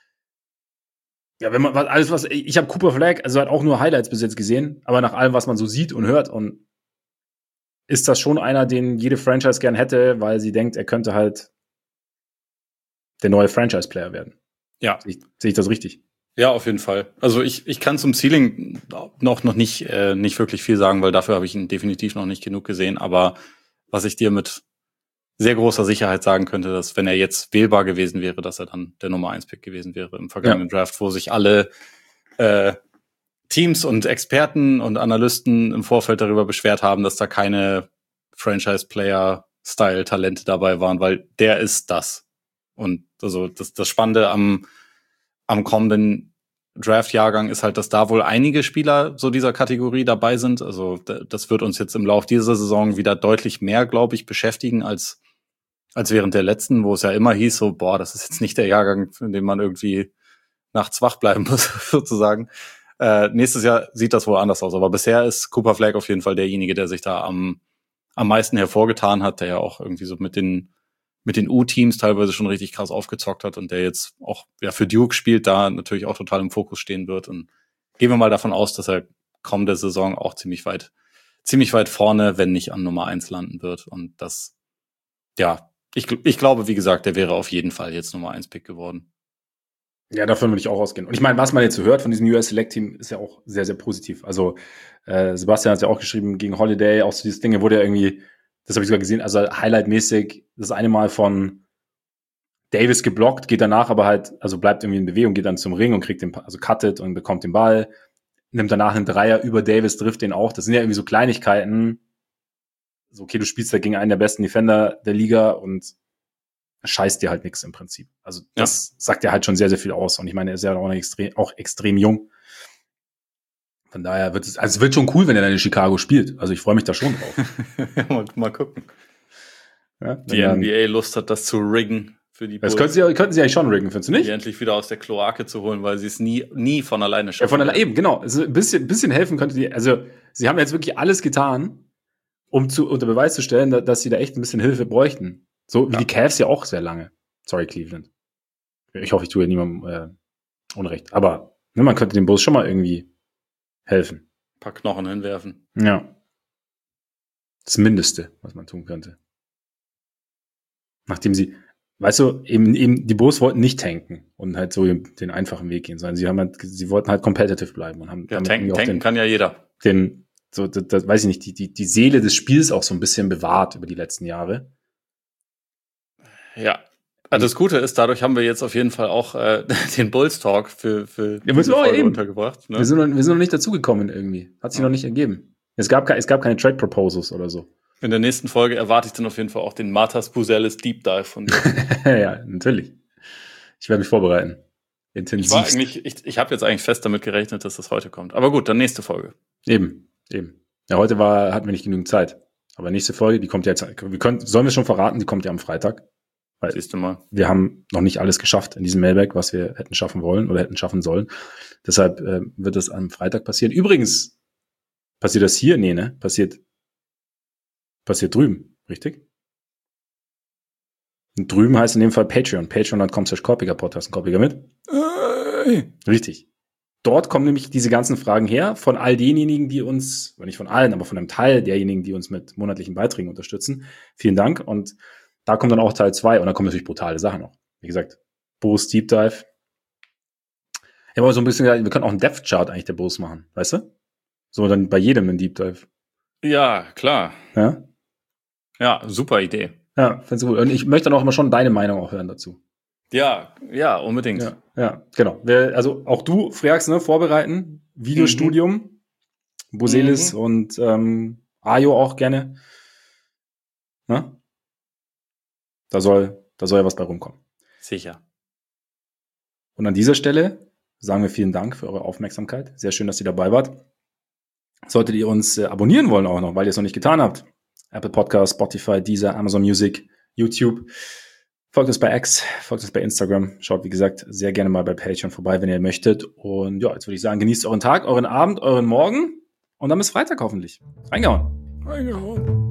Ja, wenn man, alles was, ich habe Cooper Flagg, also hat auch nur Highlights bis jetzt gesehen, aber nach allem, was man so sieht und hört und ist das schon einer, den jede Franchise gern hätte, weil sie denkt, er könnte halt der neue Franchise-Player werden. Ja. Sehe ich, sehe ich das richtig? Ja, auf jeden Fall. Also ich, ich kann zum Ceiling noch, noch nicht, äh, nicht wirklich viel sagen, weil dafür habe ich ihn definitiv noch nicht genug gesehen. Aber was ich dir mit sehr großer Sicherheit sagen könnte, dass wenn er jetzt wählbar gewesen wäre, dass er dann der Nummer eins Pick gewesen wäre im vergangenen ja. Draft, wo sich alle äh, Teams und Experten und Analysten im Vorfeld darüber beschwert haben, dass da keine Franchise-Player-Style-Talente dabei waren, weil der ist das. Und also das, das Spannende am, am kommenden Draft-Jahrgang ist halt, dass da wohl einige Spieler so dieser Kategorie dabei sind. Also das wird uns jetzt im Lauf dieser Saison wieder deutlich mehr, glaube ich, beschäftigen als als während der letzten, wo es ja immer hieß, so, boah, das ist jetzt nicht der Jahrgang, in dem man irgendwie nachts wach bleiben muss, sozusagen. Äh, nächstes Jahr sieht das wohl anders aus. Aber bisher ist Cooper Flagg auf jeden Fall derjenige, der sich da am am meisten hervorgetan hat, der ja auch irgendwie so mit den mit den U-Teams teilweise schon richtig krass aufgezockt hat und der jetzt auch ja für Duke spielt, da natürlich auch total im Fokus stehen wird. Und gehen wir mal davon aus, dass er kommende Saison auch ziemlich weit ziemlich weit vorne, wenn nicht an Nummer eins landen wird. Und das, ja, ich, ich glaube, wie gesagt, der wäre auf jeden Fall jetzt Nummer eins Pick geworden. Ja, davon würde ich auch ausgehen. Und ich meine, was man jetzt so hört von diesem U S Select Team, ist ja auch sehr, sehr positiv. Also äh, Sebastian hat ja auch geschrieben, gegen Holiday, auch so dieses Ding, wurde ja irgendwie, das habe ich sogar gesehen, also Highlight-mäßig, das eine Mal von Davis geblockt, geht danach aber halt, also bleibt irgendwie in Bewegung, geht dann zum Ring und kriegt den, also cuttet und bekommt den Ball, nimmt danach einen Dreier über Davis, trifft den auch. Das sind ja irgendwie so Kleinigkeiten. So, okay, du spielst da gegen einen der besten Defender der Liga und scheißt dir halt nichts im Prinzip. Also das ja. sagt ja halt schon sehr, sehr viel aus. Und ich meine, er ist ja auch, extrem, auch extrem jung. Von daher wird es, also es wird schon cool, wenn er dann in Chicago spielt. Also ich freue mich da schon drauf. mal, mal gucken. Ja, die N B A Lust hat, das zu riggen für die Bulls. Das könnten sie, könnten sie eigentlich schon riggen, findest du nicht? Die endlich wieder aus der Kloake zu holen, weil sie es nie, nie von alleine schaffen. Ja, von alleine, eben, genau. Also ein bisschen, ein bisschen helfen könnte die, also sie haben jetzt wirklich alles getan, um zu unter Beweis zu stellen, dass sie da echt ein bisschen Hilfe bräuchten. So wie ja. die Cavs ja auch sehr lange. Sorry, Cleveland. Ich hoffe, ich tue niemandem äh, Unrecht. Aber ne, man könnte den Bulls schon mal irgendwie helfen. Ein paar Knochen hinwerfen. Ja. Das Mindeste, was man tun könnte. Nachdem sie, weißt du, eben, eben die Bulls wollten nicht tanken und halt so den einfachen Weg gehen, sondern sie haben halt, sie wollten halt competitive bleiben und haben ja, tanken, tanken den, kann ja jeder. Den, so, das, das weiß ich nicht, die, die, die Seele des Spiels auch so ein bisschen bewahrt über die letzten Jahre. Ja. Also das Gute ist, dadurch haben wir jetzt auf jeden Fall auch äh, den Bulls Talk für, für ja, diese Folge eben. untergebracht. Ne? Wir, sind noch, wir sind noch nicht dazugekommen irgendwie. Hat sich ja. noch nicht ergeben. Es gab, es gab keine Trade Proposals oder so. In der nächsten Folge erwarte ich dann auf jeden Fall auch den Matas Buzelis Deep Dive von dir. Ja, natürlich. Ich werde mich vorbereiten. Intensiv. Ich war eigentlich, ich, ich habe jetzt eigentlich fest damit gerechnet, dass das heute kommt. Aber gut, dann nächste Folge. Eben, eben. Ja, heute war, hatten wir nicht genügend Zeit. Aber nächste Folge, die kommt ja jetzt, wir können, sollen wir schon verraten, die kommt ja am Freitag. Weil Siehst du mal. Wir haben noch nicht alles geschafft in diesem Mailback, was wir hätten schaffen wollen oder hätten schaffen sollen. Deshalb äh, wird das am Freitag passieren. Übrigens, passiert das hier? Nee, ne? Passiert, passiert drüben, richtig? Und drüben heißt in dem Fall Patreon. Patreon punkt com slash Korpiger Podcast. Korpiger mit? Äh. Richtig. Dort kommen nämlich diese ganzen Fragen her von all denjenigen, die uns, oder nicht von allen, aber von einem Teil derjenigen, die uns mit monatlichen Beiträgen unterstützen. Vielen Dank. Und da kommt dann auch Teil zwei und da kommen natürlich brutale Sachen noch. Wie gesagt, Bulls Deep Dive. Ich habe aber so ein bisschen gesagt, wir können auch einen Depth Chart eigentlich der Bulls machen, weißt du? So dann bei jedem einen Deep Dive. Ja, klar. Ja? Ja, super Idee. Ja, find's gut. Und ich möchte dann auch immer schon deine Meinung auch hören dazu. Ja, ja, unbedingt. Ja, ja, genau. Wir, also auch du, Freaks, ne, vorbereiten. Videostudium. Mhm. Buzelis mhm. und ähm, Ayo auch gerne. Ne? Da soll, da soll ja was bei rumkommen. Sicher. Und an dieser Stelle sagen wir vielen Dank für eure Aufmerksamkeit. Sehr schön, dass ihr dabei wart. Solltet ihr uns äh, abonnieren wollen auch noch, weil ihr es noch nicht getan habt. Apple Podcasts, Spotify, Deezer, Amazon Music, YouTube. Folgt uns bei X, folgt uns bei Instagram. Schaut, wie gesagt, sehr gerne mal bei Patreon vorbei, wenn ihr möchtet. Und ja, jetzt würde ich sagen, genießt euren Tag, euren Abend, euren Morgen. Und dann bis Freitag hoffentlich. Reingehauen. Reingehauen.